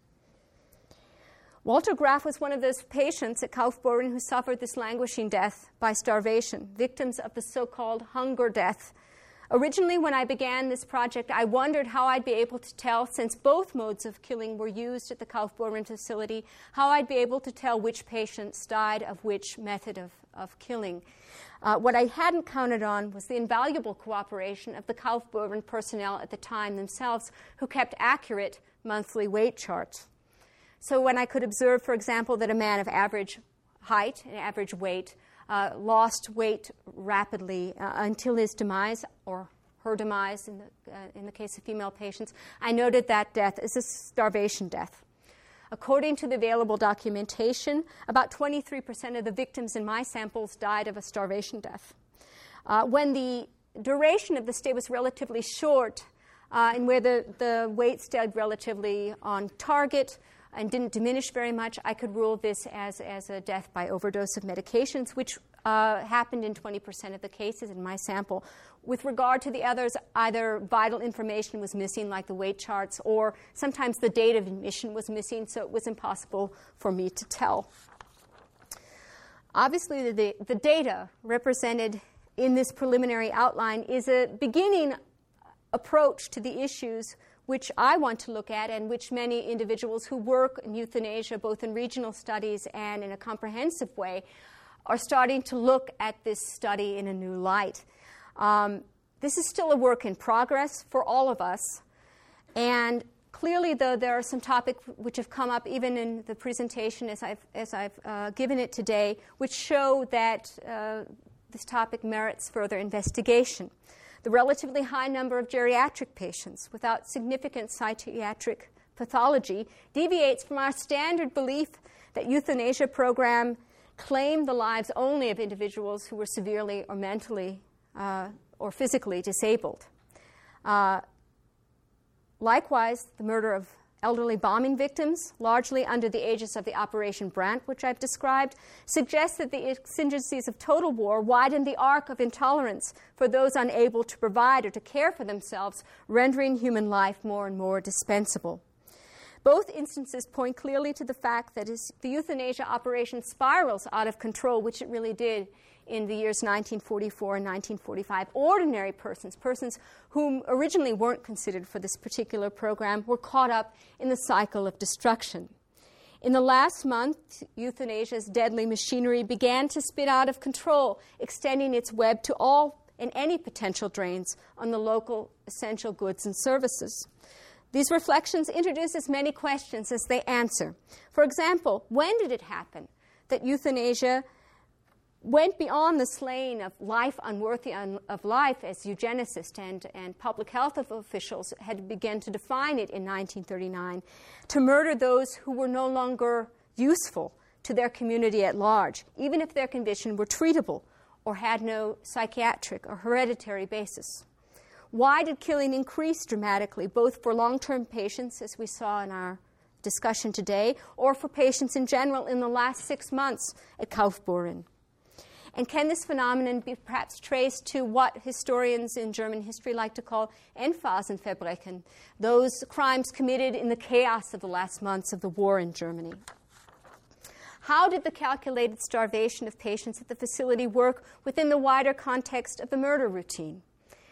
Walter Graf was one of those patients at Kaufbeuren who suffered this languishing death by starvation, victims of the so-called hunger death. Originally, when I began this project, I wondered how I'd be able to tell, since both modes of killing were used at the Kaufbeuren facility, how I'd be able to tell which patients died of which method of killing. What I hadn't counted on was the invaluable cooperation of the Kaufbeuren personnel at the time themselves, who kept accurate monthly weight charts. So when I could observe, for example, that a man of average height and average weight lost weight rapidly until his demise, or her demise in the case of female patients, I noted that death is a starvation death. According to the available documentation, about 23% of the victims in my samples died of a starvation death. When the duration of the stay was relatively short and where the weight stayed relatively on target and didn't diminish very much, I could rule this as a death by overdose of medications, which happened in 20% of the cases in my sample. With regard to the others, either vital information was missing, like the weight charts, or sometimes the date of admission was missing, so it was impossible for me to tell. Obviously, the data represented in this preliminary outline is a beginning approach to the issues which I want to look at, and which many individuals who work in euthanasia, both in regional studies and in a comprehensive way, are starting to look at this study in a new light. This is still a work in progress for all of us, and clearly, though, there are some topics which have come up even in the presentation as I've given it today, which show that this topic merits further investigation. The relatively high number of geriatric patients without significant psychiatric pathology deviates from our standard belief that euthanasia program claim the lives only of individuals who were severely or mentally or physically disabled. Likewise, the murder of elderly bombing victims, largely under the aegis of the Operation Brandt, which I've described, suggests that the exigencies of total war widen the arc of intolerance for those unable to provide or to care for themselves, rendering human life more and more dispensable. Both instances point clearly to the fact that as the euthanasia operation spirals out of control, which it really did in the years 1944 and 1945, ordinary persons whom originally weren't considered for this particular program, were caught up in the cycle of destruction. In the last month, euthanasia's deadly machinery began to spin out of control, extending its web to all and any potential drains on the local essential goods and services. These reflections introduce as many questions as they answer. For example, when did it happen that euthanasia went beyond the slaying of life unworthy of life, as eugenicists and public health officials had begun to define it in 1939, to murder those who were no longer useful to their community at large, even if their condition were treatable or had no psychiatric or hereditary basis? Why did killing increase dramatically, both for long-term patients, as we saw in our discussion today, or for patients in general in the last 6 months at Kaufbeuren? And can this phenomenon be perhaps traced to what historians in German history like to call Endphasenverbrechen, those crimes committed in the chaos of the last months of the war in Germany? How did the calculated starvation of patients at the facility work within the wider context of the murder routine?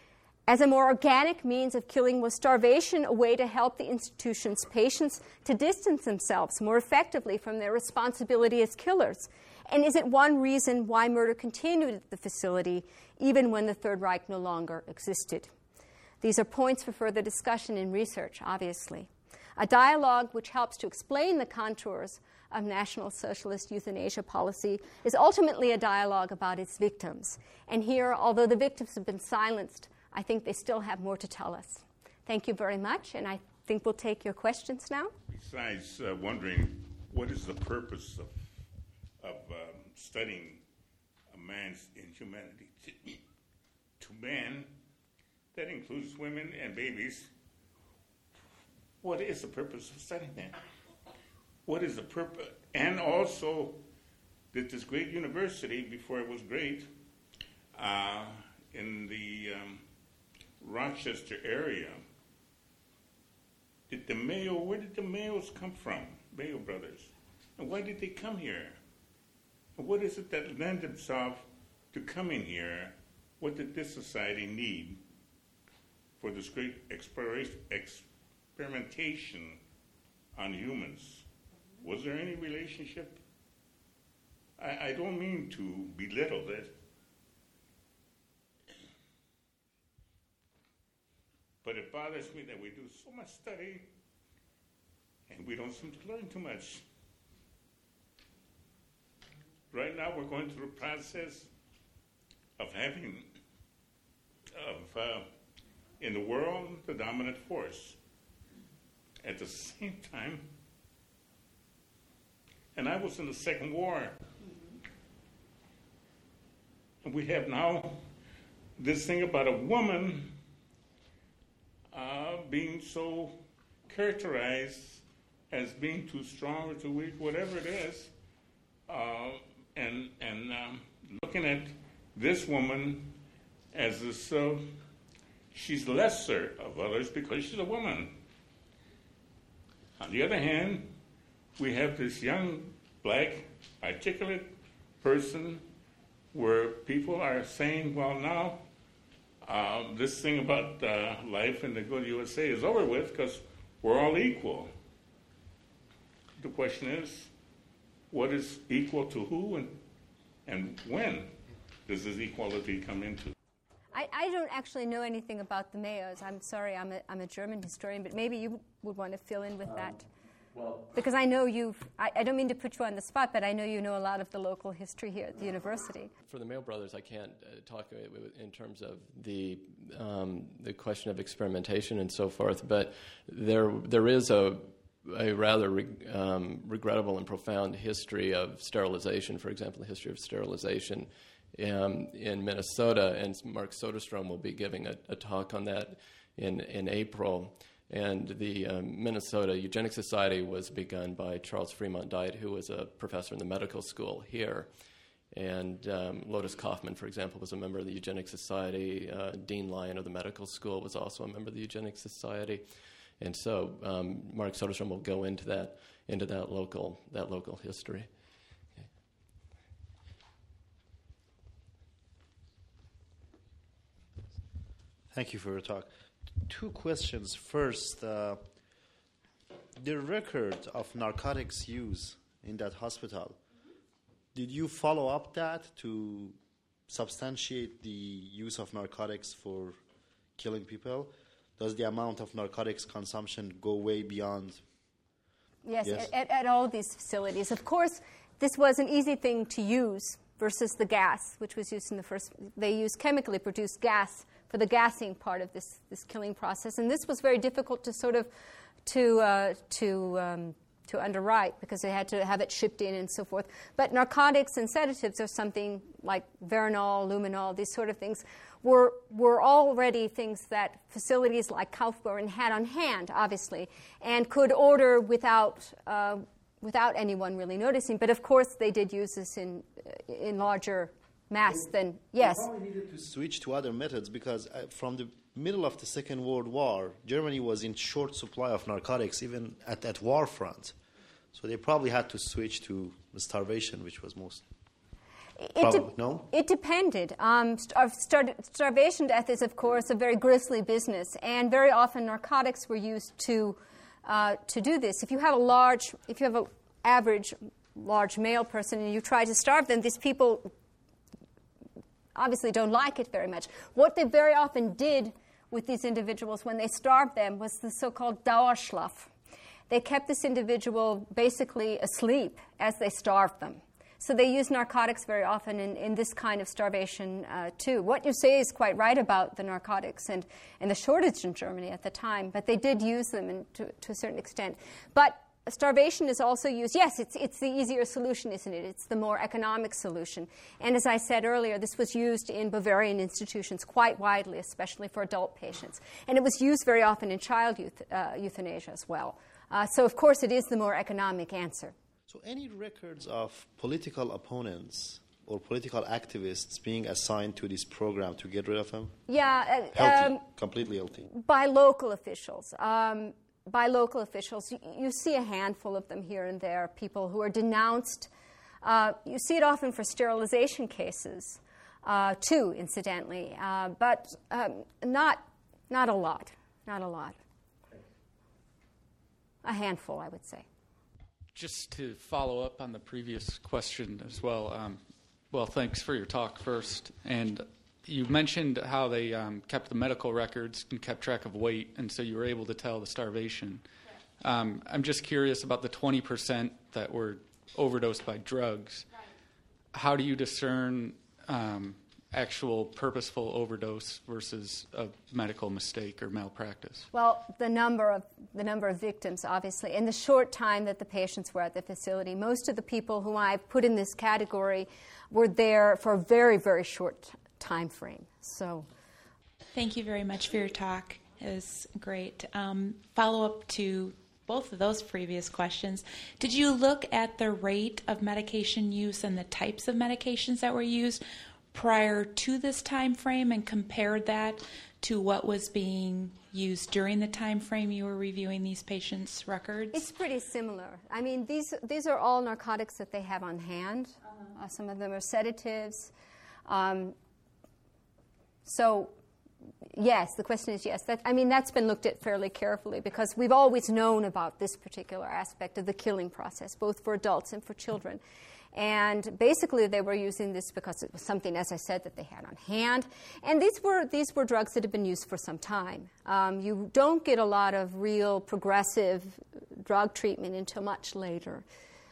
As a more organic means of killing, was starvation a way to help the institution's patients to distance themselves more effectively from their responsibility as killers? And is it one reason why murder continued at the facility even when the Third Reich no longer existed? These are points for further discussion and research, obviously. A dialogue which helps to explain the contours of National Socialist euthanasia policy is ultimately a dialogue about its victims. And here, although the victims have been silenced, I think they still have more to tell us. Thank you very much, and I think we'll take your questions now. Besides wondering what is the purpose of studying a man's inhumanity to man, that includes women and babies, what is the purpose of studying that? What is the purpose? And also, that this great university, before it was great, in the Rochester area, where did the Mayos come from, Mayo brothers? And why did they come here? And what is it that lent itself to coming here? What did this society need for this great experimentation on humans? Was there any relationship? I don't mean to belittle it, but it bothers me that we do so much study and we don't seem to learn too much. Right now we're going through a process of having, in the world, the dominant force. At the same time, and I was in the Second War, and we have now this thing about a woman being so characterized as being too strong or too weak, whatever it is, and looking at this woman as this, she's lesser of others because she's a woman. On the other hand, we have this young, black, articulate person where people are saying, well, now this thing about life in the good USA is over with because we're all equal. The question is, what is equal to who and when does this equality come into? I don't actually know anything about the Mayos. I'm sorry, I'm a German historian, but maybe you would want to fill in with that. Well, because I know I don't mean to put you on the spot, but I know you know a lot of the local history here at the university. For the Mayo brothers, I can't talk in terms of the question of experimentation and so forth, but there is a rather regrettable and profound history of sterilization. For example, the history of sterilization in Minnesota, and Mark Soderstrom will be giving a talk on that in April. And the Minnesota Eugenics Society was begun by Charles Fremont Dyett, who was a professor in the medical school here. And Lotus Kaufman, for example, was a member of the Eugenics Society. Dean Lyon of the medical school was also a member of the Eugenics Society. And so Mark Soderstrom will go into that local history. Okay. Thank you for your talk. 2 questions. First, the record of narcotics use in that hospital, did you follow up that to substantiate the use of narcotics for killing people? Does the amount of narcotics consumption go way beyond? Yes. At all of these facilities. Of course, this was an easy thing to use versus the gas, which was used in the first. They used chemically produced gas for the gassing part of this killing process, and this was very difficult to sort of to underwrite because they had to have it shipped in and so forth. But narcotics and sedatives, or something like Veronal, Luminol, these sort of things, were already things that facilities like Kaufbeuren had on hand, obviously, and could order without anyone really noticing. But of course, they did use this in larger mass than, yes. We probably needed to switch to other methods because from the middle of the Second World War, Germany was in short supply of narcotics, even at war front. So they probably had to switch to starvation, which was most. No? It depended. Starvation death is, of course, a very grisly business, and very often narcotics were used to do this. If you have an average large male person and you try to starve them, these people obviously don't like it very much. What they very often did with these individuals when they starved them was the so-called Dauerschlaf. They kept this individual basically asleep as they starved them. So they use narcotics very often in this kind of starvation too. What you say is quite right about the narcotics and the shortage in Germany at the time, but they did use them to a certain extent. But starvation is also used. Yes, it's the easier solution, isn't it? It's the more economic solution. And as I said earlier, this was used in Bavarian institutions quite widely, especially for adult patients. And it was used very often in child euthanasia as well. So, of course, it is the more economic answer. So any records of political opponents or political activists being assigned to this program to get rid of them? Yeah. Healthy, completely healthy. By local officials. You see a handful of them here and there, people who are denounced. You see it often for sterilization cases, too, incidentally, but not a lot. Not a lot. A handful, I would say. Just to follow up on the previous question as well, thanks for your talk first. And you mentioned how they kept the medical records and kept track of weight, and so you were able to tell the starvation. I'm just curious about the 20% that were overdosed by drugs. How do you discern actual purposeful overdose versus a medical mistake or malpractice? Well, the number of victims, obviously, in the short time that the patients were at the facility. Most of the people who I've put in this category were there for a very, very short time frame. So, thank you very much for your talk. It was great. Follow up to both of those previous questions. Did you look at the rate of medication use and the types of medications that were used prior to this time frame and compared that to what was being used during the time frame you were reviewing these patients' records? It's pretty similar. I mean, these are all narcotics that they have on hand. Some of them are sedatives. So, yes, the question is yes. That's been looked at fairly carefully because we've always known about this particular aspect of the killing process, both for adults and for children. And basically, they were using this because it was something, as I said, that they had on hand. And these were drugs that had been used for some time. You don't get a lot of real progressive drug treatment until much later.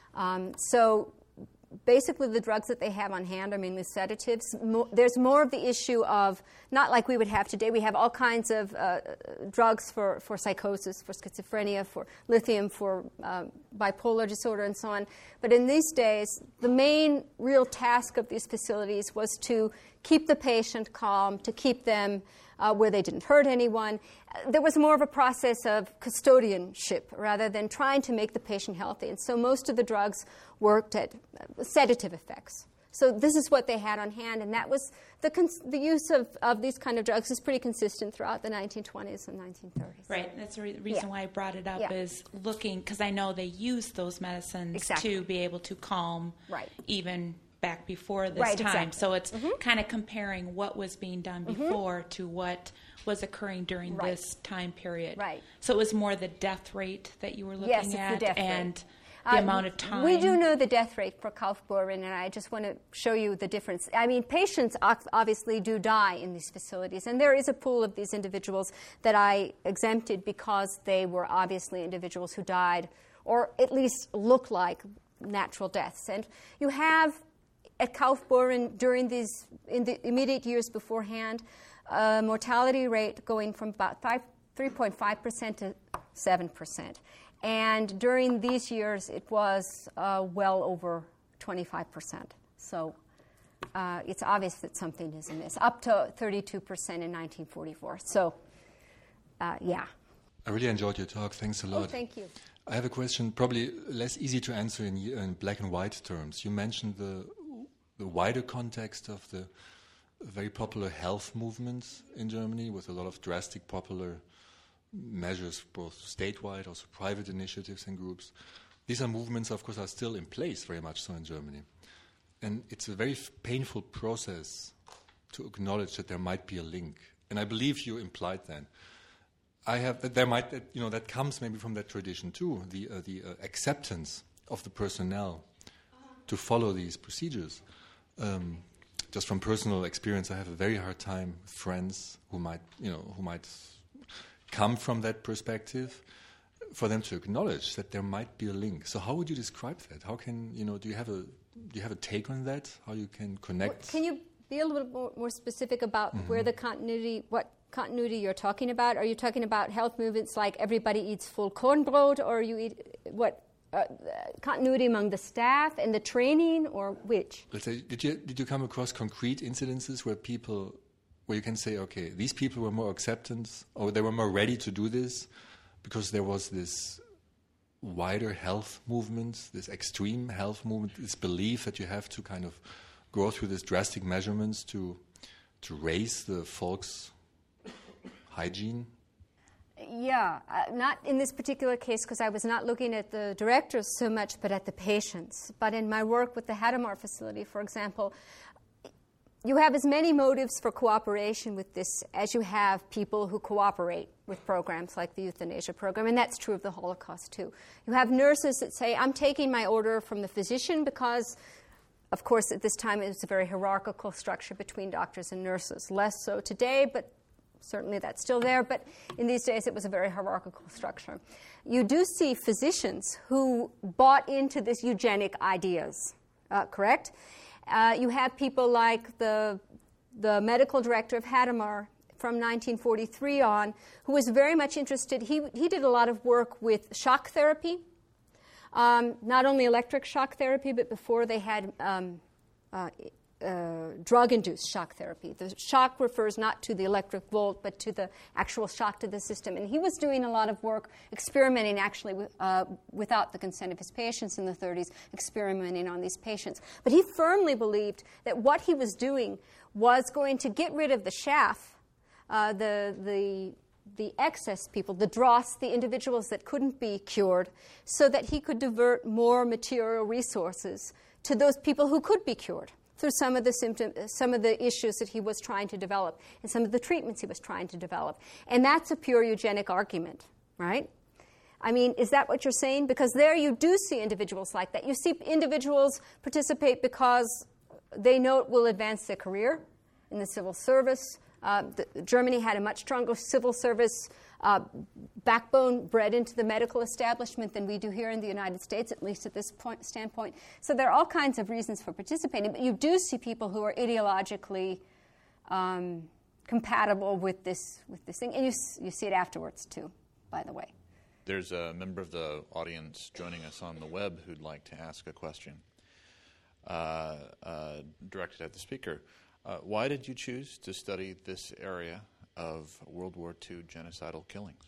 So basically, the drugs that they have on hand are mainly sedatives. There's more of the issue of, not like we would have today, we have all kinds of drugs for psychosis, for schizophrenia, for lithium, for bipolar disorder, and so on. But in these days, the main real task of these facilities was to keep the patient calm, to keep them where they didn't hurt anyone. There was more of a process of custodianship rather than trying to make the patient healthy. And so most of the drugs worked at sedative effects. So this is what they had on hand, and that was the use of these kind of drugs is pretty consistent throughout the 1920s and 1930s. Right. That's the reason why I brought it up is looking, because I know they used those medicines to be able to calm even back before this time. So it's kind of comparing what was being done before to what was occurring during this time period. Right. So it was more the death rate that you were looking at the death and rate. The amount of time. We do know the death rate for Kaufbeuren, and I just want to show you the difference. I mean, patients obviously do die in these facilities, and there is a pool of these individuals that I exempted because they were obviously individuals who died or at least look like natural deaths. And you have at Kaufbeuren in the immediate years beforehand, a mortality rate going from about 3.5% to 7%. And during these years, it was well over 25%. So it's obvious that something is amiss, up to 32% in 1944. So, yeah. I really enjoyed your talk. Thanks a lot. Oh, thank you. I have a question, probably less easy to answer in black and white terms. You mentioned the wider context of the very popular health movements in Germany with a lot of drastic popular measures, both statewide, also private initiatives and groups. These are movements, of course, are still in place very much so in Germany. And it's a very painful process to acknowledge that there might be a link. And I believe you implied that. That comes maybe from that tradition too, the acceptance of the personnel to follow these procedures. Just from personal experience, I have a very hard time with friends who might come from that perspective, for them to acknowledge that there might be a link. So how would you describe that? How can, do you have a take on that? How you can connect? Can you be a little more specific about where the what continuity you're talking about? Are you talking about health movements like everybody eats full cornbread, or you eat continuity among the staff and the training, or which? Let's say, did you come across concrete incidences where you can say, okay, these people were more acceptance, or they were more ready to do this because there was this wider health movement, this extreme health movement, this belief that you have to kind of go through these drastic measurements to raise the folks' hygiene? Yeah, not in this particular case because I was not looking at the directors so much, but at the patients. But in my work with the Hadamar facility, for example, you have as many motives for cooperation with this as you have people who cooperate with programs like the euthanasia program, and that's true of the Holocaust too. You have nurses that say, I'm taking my order from the physician because, of course, at this time it was a very hierarchical structure between doctors and nurses. Less so today, but certainly that's still there, but in these days it was a very hierarchical structure. You do see physicians who bought into this eugenic ideas, correct? You have people like the medical director of Hadamar from 1943 on, who was very much interested. He did a lot of work with shock therapy, not only electric shock therapy, but before they had drug-induced shock therapy. The shock refers not to the electric volt, but to the actual shock to the system. And he was doing a lot of work experimenting, actually, without the consent of his patients in the 30s, experimenting on these patients. But he firmly believed that what he was doing was going to get rid of the chaff, the excess people, the dross, the individuals that couldn't be cured, so that he could divert more material resources to those people who could be cured through some of the symptoms, some of the issues that he was trying to develop, and some of the treatments he was trying to develop. And that's a pure eugenic argument, right? I mean, is that what you're saying? Because there you do see individuals like that. You see individuals participate because they know it will advance their career in the civil service. Germany had a much stronger civil service backbone bred into the medical establishment than we do here in the United States, at least at this standpoint. So there are all kinds of reasons for participating, but you do see people who are ideologically compatible with this thing, and you see it afterwards too, by the way. There's a member of the audience joining us on the web who'd like to ask a question directed at the speaker. Why did you choose to study this area of World War II genocidal killings?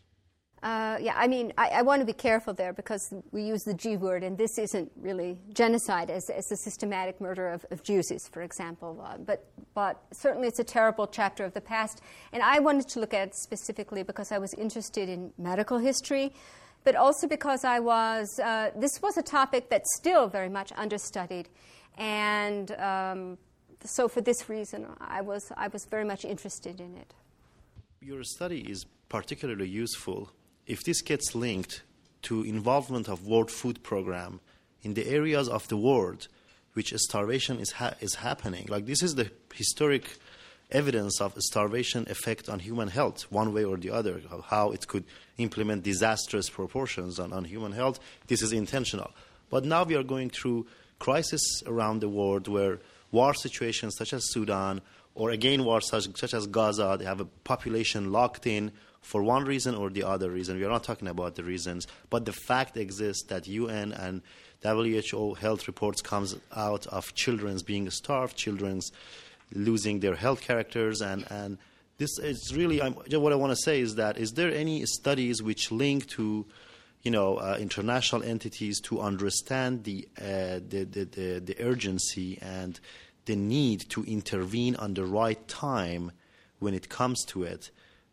I want to be careful there because we use the G word, and this isn't really genocide as a systematic murder of Jews, for example. But certainly it's a terrible chapter of the past. And I wanted to look at it specifically because I was interested in medical history, but also because this was a topic that's still very much understudied. And so for this reason, I was very much interested in it. Your study is particularly useful if this gets linked to involvement of World Food Program in the areas of the world which starvation is happening. Like, this is the historic evidence of starvation effect on human health, one way or the other, how it could implement disastrous proportions on human health. This is intentional. But now we are going through crisis around the world where war situations such as Sudan, or again wars such as Gaza, they have a population locked in for one reason or the other reason. We are not talking about the reasons, but the fact exists that UN and WHO health reports comes out of children's being starved, children's losing their health characters, and this is really what I want to say is that is there any studies which link to international entities to understand the urgency and the need to intervene on the right time when it comes to it,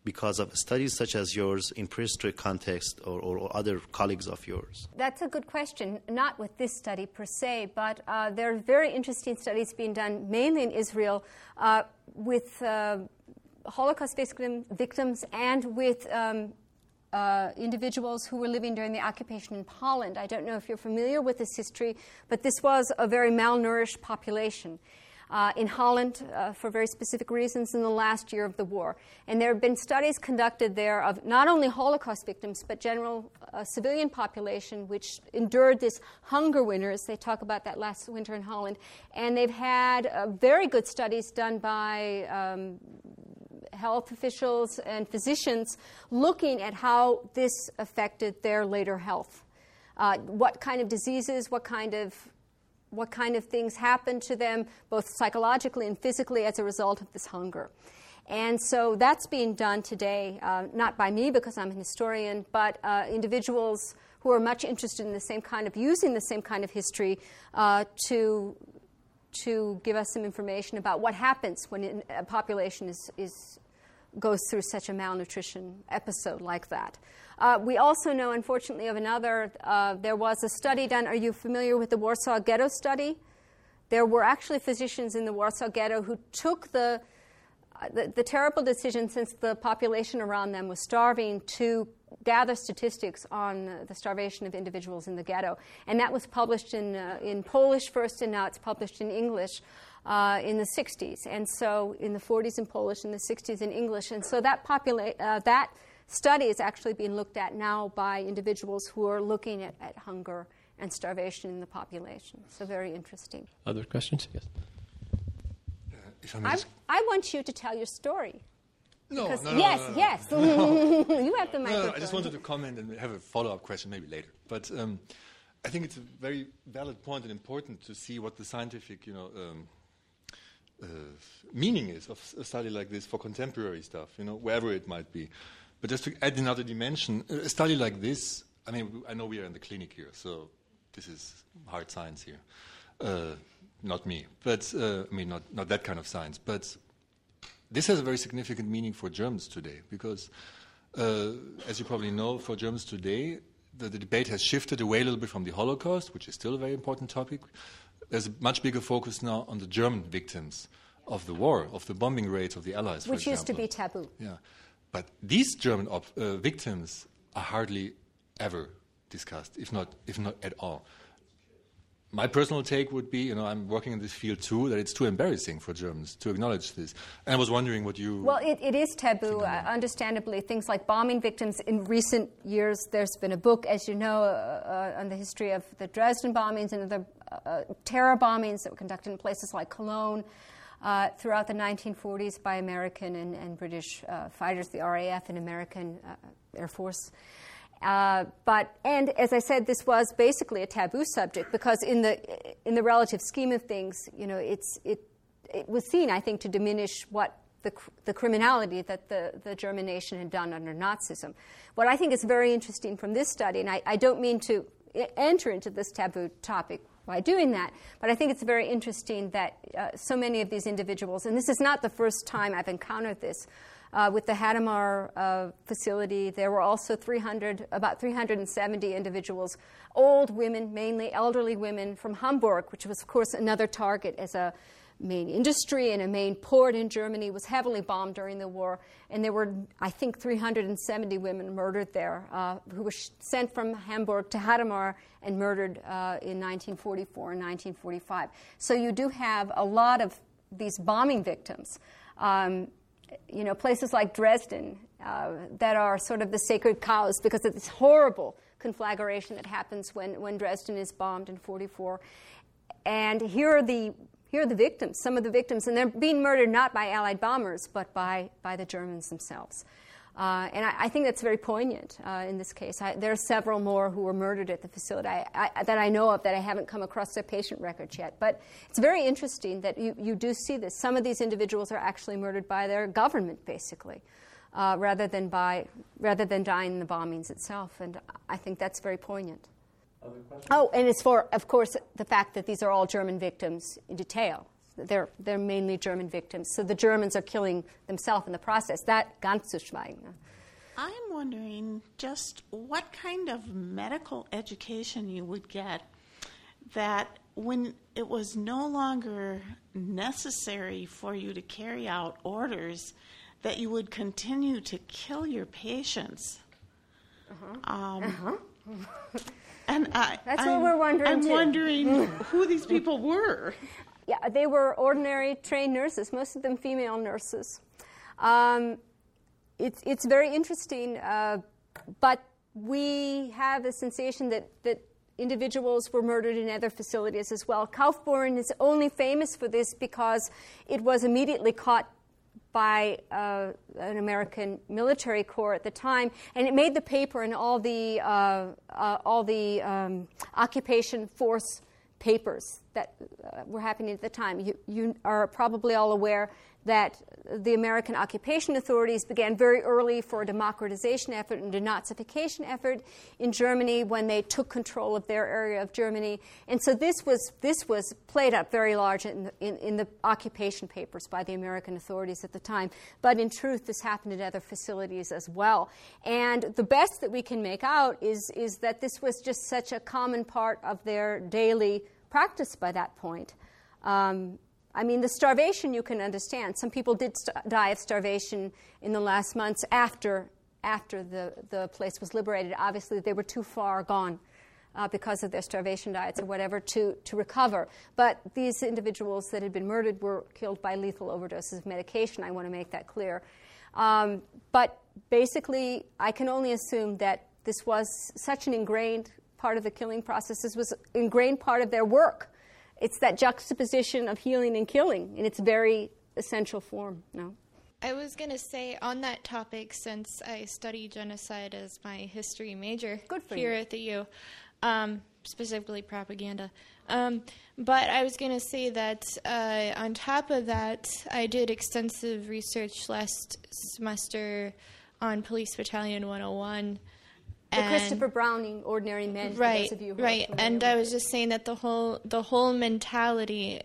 because of studies such as yours in prehistoric context or other colleagues of yours? That's a good question. Not with this study per se, but there are very interesting studies being done mainly in Israel with Holocaust victims and with individuals who were living during the occupation in Poland. I don't know if you're familiar with this history, but this was a very malnourished population in Holland for very specific reasons in the last year of the war. And there have been studies conducted there of not only Holocaust victims, but general civilian population which endured this hunger winters. They talk about that last winter in Holland. And they've had very good studies done by health officials and physicians looking at how this affected their later health. What kind of diseases, what kind of things happened to them, both psychologically and physically, as a result of this hunger. And so that's being done today, not by me because I'm a historian, but individuals who are much interested in the same kind of, using the same kind of history to give us some information about what happens when a population goes through such a malnutrition episode like that. We also know, unfortunately, of another, there was a study done. Are you familiar with the Warsaw Ghetto study? There were actually physicians in the Warsaw Ghetto who took the terrible decision, since the population around them was starving, to gather statistics on the starvation of individuals in the ghetto. And that was published in Polish first, and now it's published in English in the 60s. And so in the 40s in Polish, in the 60s in English. And so that that study is actually being looked at now by individuals who are looking at hunger and starvation in the population. So very interesting. Other questions? Yes. I want you to tell your story. No. Yes. You have the microphone. I just wanted to comment and have a follow-up question maybe later. But I think it's a very valid point and important to see what the scientific, meaning is of a study like this for contemporary stuff, wherever it might be. But just to add another dimension, a study like this, I know we are in the clinic here, so this is hard science here. Not me, but not that kind of science. But this has a very significant meaning for Germans today, because, as you probably know, for Germans today, the debate has shifted away a little bit from the Holocaust, which is still a very important topic. There's a much bigger focus now on the German victims of the war, of the bombing raids of the Allies, for example. Which used to be taboo. Yeah. But these German victims are hardly ever discussed, if not at all. My personal take would be, I'm working in this field too, that it's too embarrassing for Germans to acknowledge this. And I was wondering what you... Well, it is taboo, understandably. Things like bombing victims. In recent years, there's been a book, as you know, on the history of the Dresden bombings and other terror bombings that were conducted in places like Cologne throughout the 1940s by American and British fighters, the RAF and American Air Force. And as I said, this was basically a taboo subject because in the relative scheme of things, it was seen, I think, to diminish what the criminality that the German nation had done under Nazism. What I think is very interesting from this study, and I don't mean to enter into this taboo topic by doing that, but I think it's very interesting that so many of these individuals, and this is not the first time I've encountered this. With the Hadamar facility, there were also about 370 individuals, old women, mainly elderly women from Hamburg, which was, of course, another target as a main industry and a main port in Germany, was heavily bombed during the war. And there were, I think, 370 women murdered there who were sent from Hamburg to Hadamar and murdered in 1944 and 1945. So you do have a lot of these bombing victims. Places like Dresden that are sort of the sacred cows because of this horrible conflagration that happens when Dresden is bombed in 1944. And here are the victims, some of the victims, and they're being murdered not by Allied bombers, but by the Germans themselves. And I think that's very poignant in this case. There are several more who were murdered at the facility that I know of that I haven't come across their patient records yet. But it's very interesting that you do see this. Some of these individuals are actually murdered by their government, basically, rather than dying in the bombings itself. And I think that's very poignant. Oh, and it's for, of course, the fact that these are all German victims in detail. They're mainly German victims. So the Germans are killing themselves in the process. That ganz zu schweigen. I'm wondering just what kind of medical education you would get that when it was no longer necessary for you to carry out orders, that you would continue to kill your patients. And That's what we're wondering, I'm too. wondering who these people were. Yeah, they were ordinary trained nurses, most of them female nurses. It's very interesting, but we have the sensation that individuals were murdered in other facilities as well. Kaufbeuren is only famous for this because it was immediately caught by an American military corps at the time, and it made the paper and all the occupation force papers that were happening at the time. You are probably all aware that the American occupation authorities began very early for a democratization effort and denazification effort in Germany when they took control of their area of Germany. And so this was played up very large in the occupation papers by the American authorities at the time. But in truth, this happened at other facilities as well. And the best that we can make out is that this was just such a common part of their daily practice by that point. I mean, the starvation you can understand. Some people did die of starvation in the last months after the place was liberated. Obviously, they were too far gone because of their starvation diets or whatever to recover. But these individuals that had been murdered were killed by lethal overdoses of medication. I want to make that clear. But basically, I can only assume that this was such an ingrained part of the killing process. This was an ingrained part of their work. It's that juxtaposition of healing and killing in its very essential form. No? I was going to say on that topic, since I study genocide as my history major here at the U, specifically propaganda. But I was going to say that on top of that, I did extensive research last semester on Police Battalion 101. The Christopher Browning Ordinary Men, for those of you who are familiar and I was just saying that the whole mentality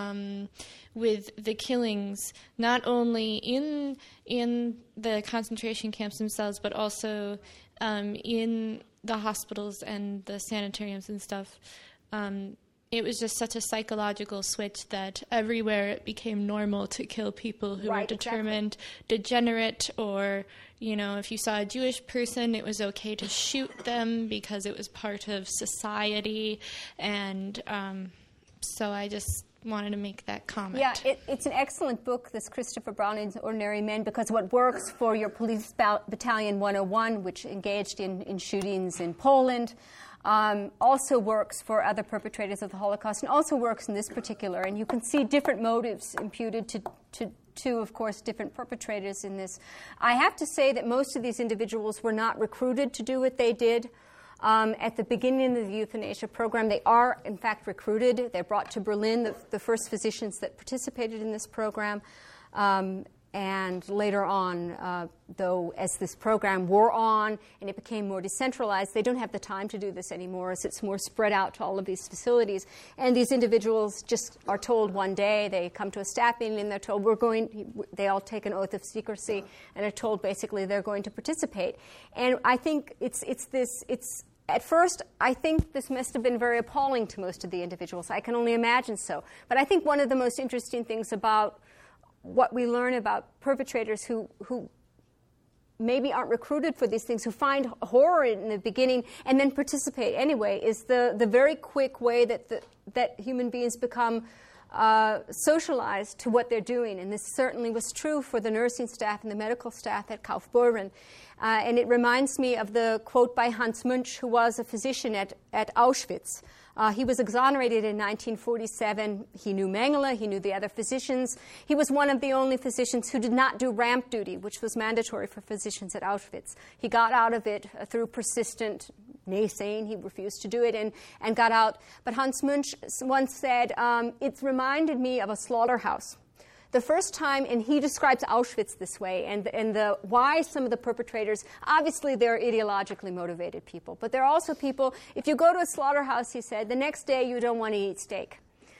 with the killings, not only in the concentration camps themselves, but also in the hospitals and the sanitariums and stuff, it was just such a psychological switch that everywhere it became normal to kill people who were determined degenerate, or, you know, if you saw a Jewish person, it was okay to shoot them because it was part of society. And so I just wanted to make that comment. Yeah, it's an excellent book, this Christopher Browning's Ordinary Men, because what works for your Police Battalion 101, which engaged in shootings in Poland, also works for other perpetrators of the Holocaust, and also works in this particular. And you can see different motives imputed to, of course, different perpetrators in this. I have to say that most of these individuals were not recruited to do what they did. At the beginning of the euthanasia program, they are, in fact, recruited. They're brought to Berlin, the first physicians that participated in this program. And later on, though, as this program wore on and it became more decentralized, they don't have the time to do this anymore as it's more spread out to all of these facilities. And these individuals just are told one day, they come to a staff meeting and they're told, they all take an oath of secrecy and are told basically they're going to participate. And I think at first, I think this must have been very appalling to most of the individuals. I can only imagine so. But I think one of the most interesting things about what we learn about perpetrators who maybe aren't recruited for these things, who find horror in the beginning and then participate anyway, is the very quick way that human beings become socialized to what they're doing. And this certainly was true for the nursing staff and the medical staff at Kaufbeuren. And it reminds me of the quote by Hans Münch, who was a physician at Auschwitz. He was exonerated in 1947. He knew Mengele. He knew the other physicians. He was one of the only physicians who did not do ramp duty, which was mandatory for physicians at Auschwitz. He got out of it through persistent naysaying. He refused to do it and got out. But Hans Münch once said, it reminded me of a slaughterhouse. The first time, and he describes Auschwitz this way, and why some of the perpetrators, obviously they're ideologically motivated people, but they're also people, if you go to a slaughterhouse, he said, the next day you don't want to eat steak.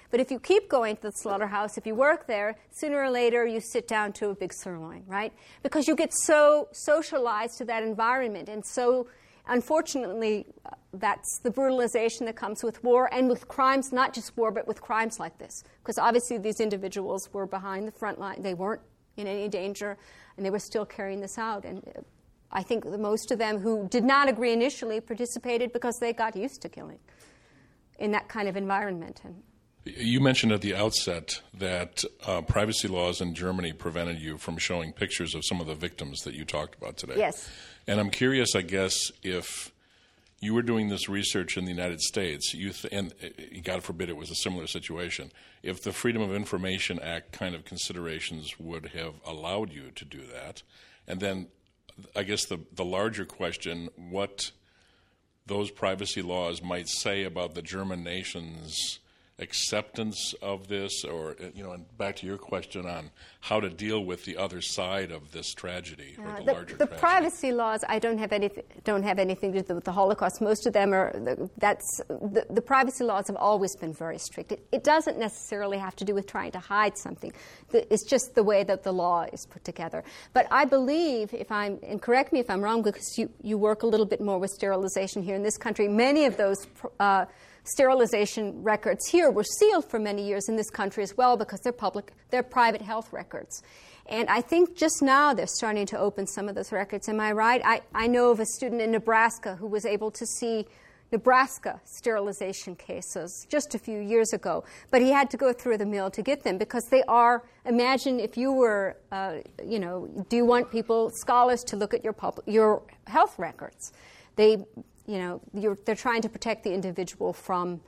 But if you keep going to the slaughterhouse, if you work there, sooner or later you sit down to a big sirloin, right? Because you get so socialized to that environment. And so, unfortunately, that's the brutalization that comes with war and with crimes, not just war, but with crimes like this. Because obviously these individuals were behind the front line. They weren't in any danger, and they were still carrying this out. And I think most of them who did not agree initially participated because they got used to killing in that kind of environment. And you mentioned at the outset that privacy laws in Germany prevented you from showing pictures of some of the victims that you talked about today. Yes. And I'm curious, I guess, if you were doing this research in the United States, and God forbid it was a similar situation, if the Freedom of Information Act kind of considerations would have allowed you to do that, and then I guess the larger question, what those privacy laws might say about the German nation's acceptance of this, or, and back to your question on how to deal with the other side of this tragedy, or the larger tragedy. The privacy laws, I don't have anything to do with the Holocaust. Most of them are, the privacy laws have always been very strict. It doesn't necessarily have to do with trying to hide something. It's just the way that the law is put together. But I believe, and correct me if I'm wrong, because you work a little bit more with sterilization here in this country, many of those sterilization records here were sealed for many years in this country as well because they're private health records. And I think just now they're starting to open some of those records. Am I right? I know of a student in Nebraska who was able to see Nebraska sterilization cases just a few years ago, but he had to go through the mill to get them because they are, imagine if you were, do you want scholars to look at your health records? They're trying to protect the individual from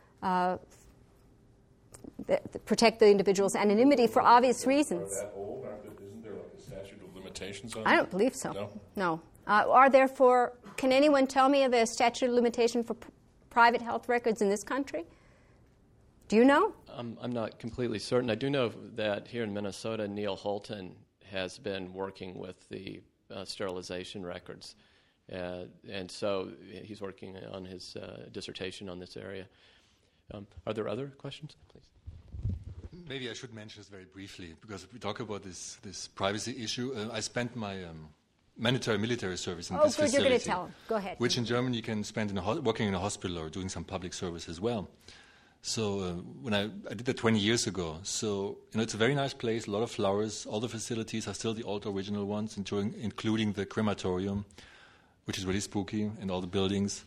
protect the individual's anonymity for obvious reasons. Are that old? Isn't there like a statute of limitations on I don't believe so. No. Can anyone tell me of a statute of limitation for private health records in this country? Do you know? I'm not completely certain. I do know that here in Minnesota, Neil Holton has been working with the sterilization records. And so he's working on his dissertation on this area. Are there other questions, please? Maybe I should mention this very briefly, because we talk about this privacy issue. I spent my mandatory military service in this facility. You're going to tell him. Go ahead. Which in Germany you can spend working in a hospital or doing some public service as well. So when I did that 20 years ago. So, it's a very nice place, a lot of flowers. All the facilities are still the old original ones, including the crematorium, which is really spooky, and all the buildings.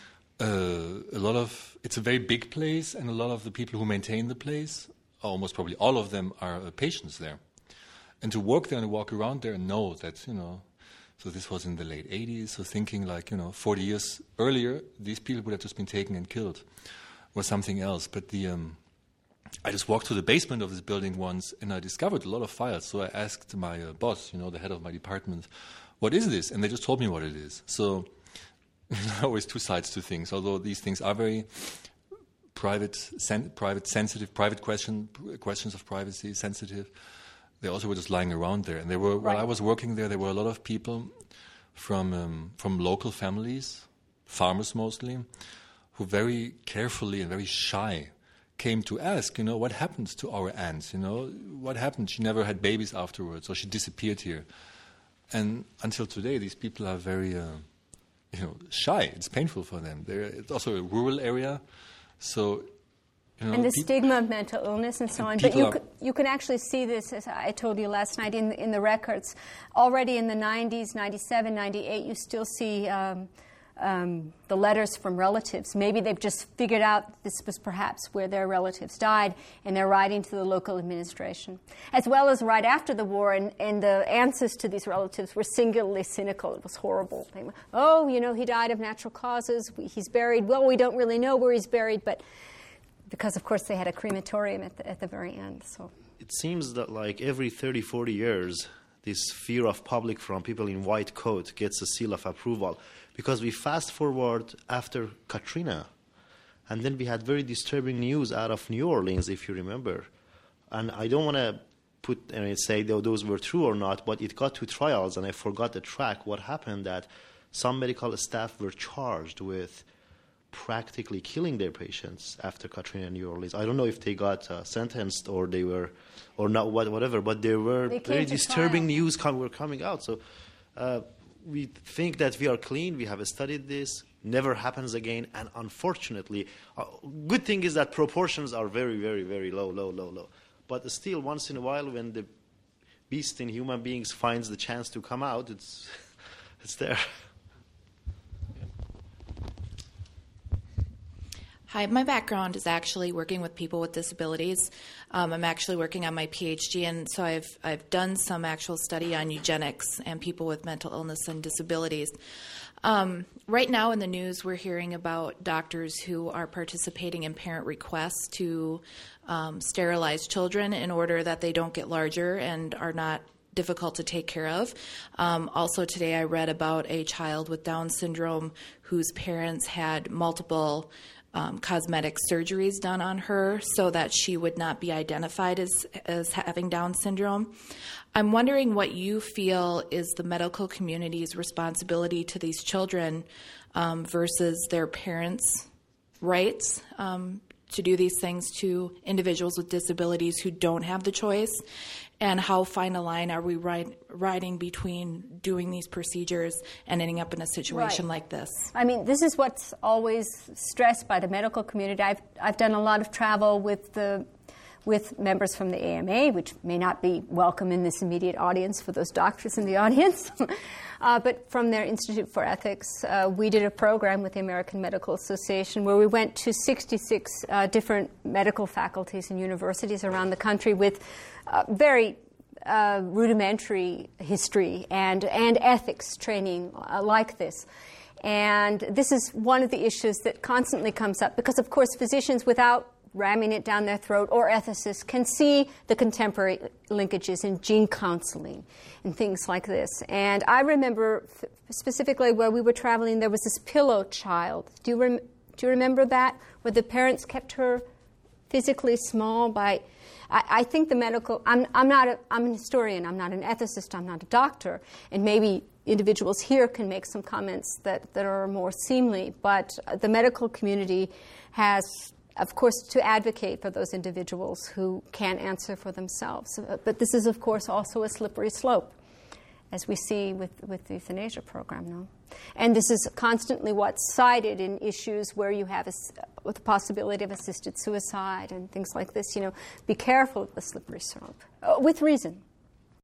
It's a very big place, and a lot of the people who maintain the place, almost probably all of them, are patients there. And to work there and walk around there and know that, so this was in the late 80s, so thinking 40 years earlier, these people would have just been taken and killed, or something else. But I just walked to the basement of this building once, and I discovered a lot of files. So I asked my boss, the head of my department, what is this? And they just told me what it is. So there's always two sides to things. Although these things are very private, sensitive, private questions of privacy, sensitive, they also were just lying around there. And they were, while I was working there were a lot of people from local families, farmers mostly, who very carefully and very shy came to ask, what happened to our aunt? What happened? She never had babies afterwards, or she disappeared here. And until today, these people are very, shy. It's painful for them. It's also a rural area, so. And the stigma of mental illness and so on. But you can actually see this, as I told you last night, in the records. Already in the 90s, 97, 98, you still see the letters from relatives. Maybe they've just figured out this was perhaps where their relatives died, and they're writing to the local administration. As well as right after the war, and the answers to these relatives were singularly cynical. It was horrible. They were, he died of natural causes. He's buried. Well, we don't really know where he's buried, but because, of course, they had a crematorium at the very end. So it seems that every 30, 40 years, this fear of public from people in white coat gets a seal of approval. Because we fast forward after Katrina, and then we had very disturbing news out of New Orleans, if you remember. And I don't want to say those were true or not, but it got to trials, and I forgot the track. What happened that some medical staff were charged with practically killing their patients after Katrina and New Orleans. I don't know if they got sentenced or they were, or not, whatever, but there were very disturbing news were coming out. So we think that we are clean. We have studied this. Never happens again. And unfortunately, good thing is that proportions are very, very, very low. But still, once in a while, when the beast in human beings finds the chance to come out, it's there. Hi, my background is actually working with people with disabilities. I'm actually working on my PhD, and so I've done some actual study on eugenics and people with mental illness and disabilities. Right now in the news, we're hearing about doctors who are participating in parent requests to sterilize children in order that they don't get larger and are not difficult to take care of. Also today I read about a child with Down syndrome whose parents had multiple cosmetic surgeries done on her so that she would not be identified as having Down syndrome. I'm wondering what you feel is the medical community's responsibility to these children versus their parents' rights to do these things to individuals with disabilities who don't have the choice, and how fine a line are we riding between doing these procedures and ending up in a situation like this? I mean, this is what's always stressed by the medical community. I've done a lot of travel with members from the AMA, which may not be welcome in this immediate audience for those doctors in the audience. But from their Institute for Ethics, we did a program with the American Medical Association where we went to 66 different medical faculties and universities around the country with very rudimentary history and ethics training like this. And this is one of the issues that constantly comes up because, of course, physicians, without ramming it down their throat, or ethicists can see the contemporary linkages in gene counseling and things like this. And I remember specifically where we were traveling, there was this pillow child. Do you remember that? Where the parents kept her physically small by... I think the medical... I'm an historian. I'm not an ethicist. I'm not a doctor. And maybe individuals here can make some comments that are more seemly. But the medical community has, of course, to advocate for those individuals who can't answer for themselves. But this is, of course, also a slippery slope, as we see with the euthanasia program now. And this is constantly what's cited in issues where you have with the possibility of assisted suicide and things like this. You know, be careful of the slippery slope, with reason.